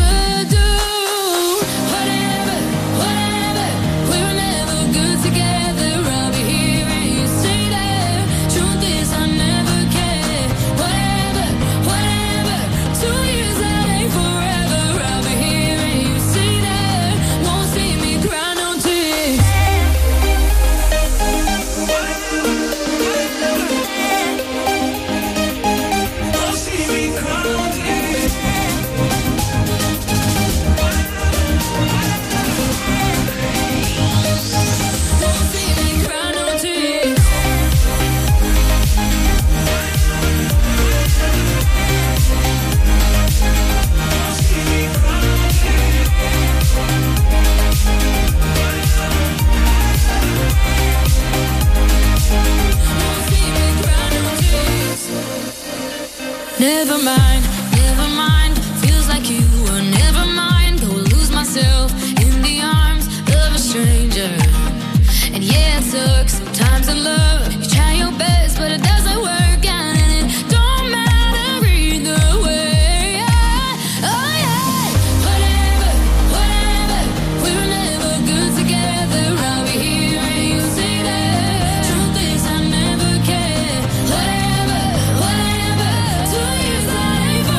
Never mind, never mind, feels like you were never mind. Go lose myself in the arms of a stranger. And yeah, it sucks sometimes in love. You try your best, but it doesn't work out, and it don't matter either way. Oh yeah, whatever, whatever, we were never good together. I'll be here and you say that. Truth is I never cared. Whatever, whatever, two years I ain't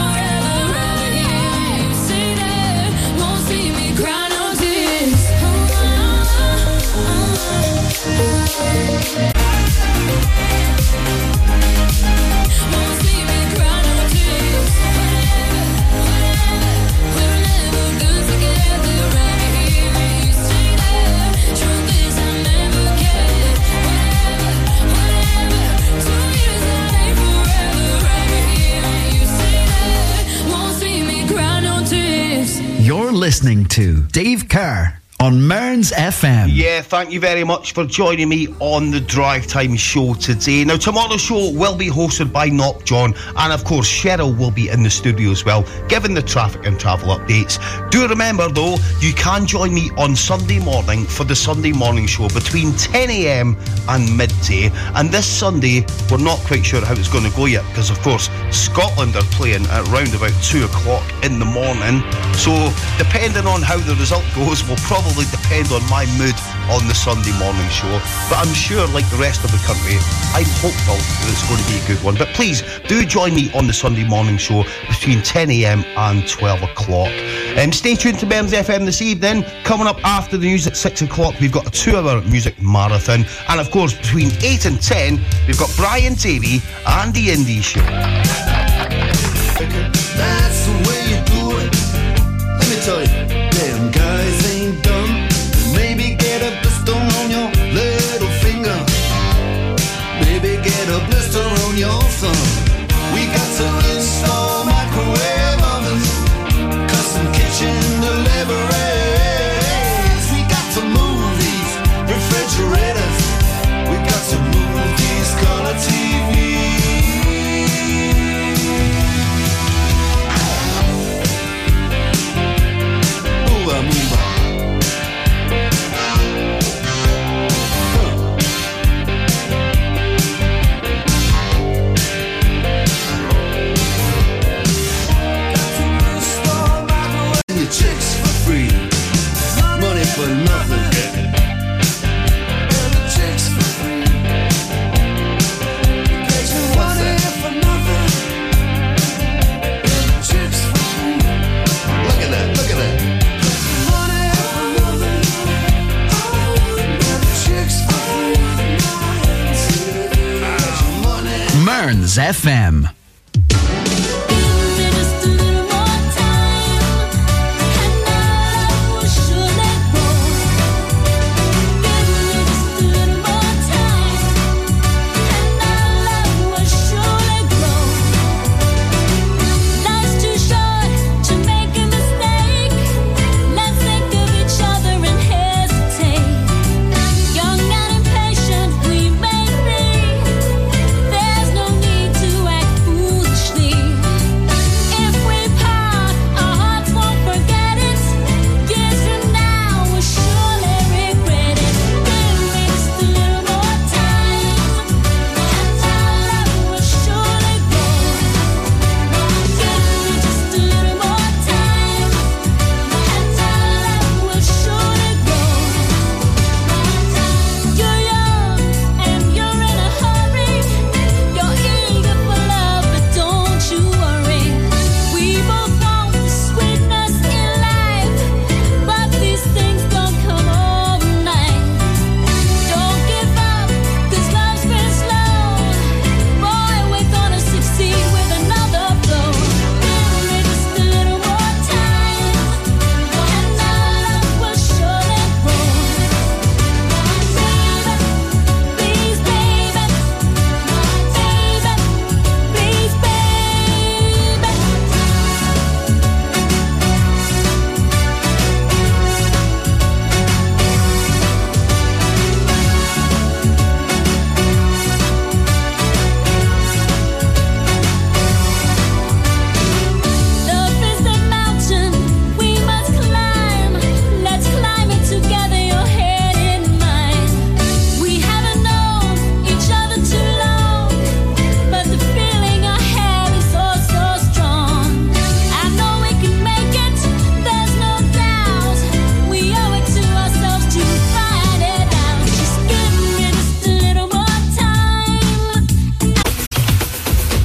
listening to Dave Kerr on Mearns F M. Yeah, thank you very much for joining me on the Drive Time show today. Now, tomorrow's show will be hosted by Knock John, and of course, Cheryl will be in the studio as well, giving the traffic and travel updates. Do remember, though, you can join me on Sunday morning for the Sunday morning show between ten a m and midday. And this Sunday, we're not quite sure how it's going to go yet, because, of course, Scotland are playing at around about two o'clock in the morning. So, depending on how the result goes, will probably depend on my mood on the Sunday morning show. But I'm sure, like the rest of the country, I'm hopeful that it's going to be a good one. But please, do join me on the Sunday morning show between ten a m and twelve o'clock. Um, stay tuned to Mearns F M this evening. Coming up after the news at six o'clock, we've got a two-hour music marathon. And, of course, between eight and ten, we've got Brian Davey and the Indie Show. That's the way you do it. Let me tell you, damn guys ain't dumb. Maybe get a blister on your little finger. Maybe get a blister on your thumb. We got to install microwave ovens, custom kitchen deliveries. We got to move these refrigerators. We got to move these color T Vs. Chicks for free, money for nothing. And the chicks for free, get you money for nothing. And the chicks for free. Look at that, look at that. Money for nothing. Oh, and the chicks for free. Get you money. Mearns F M.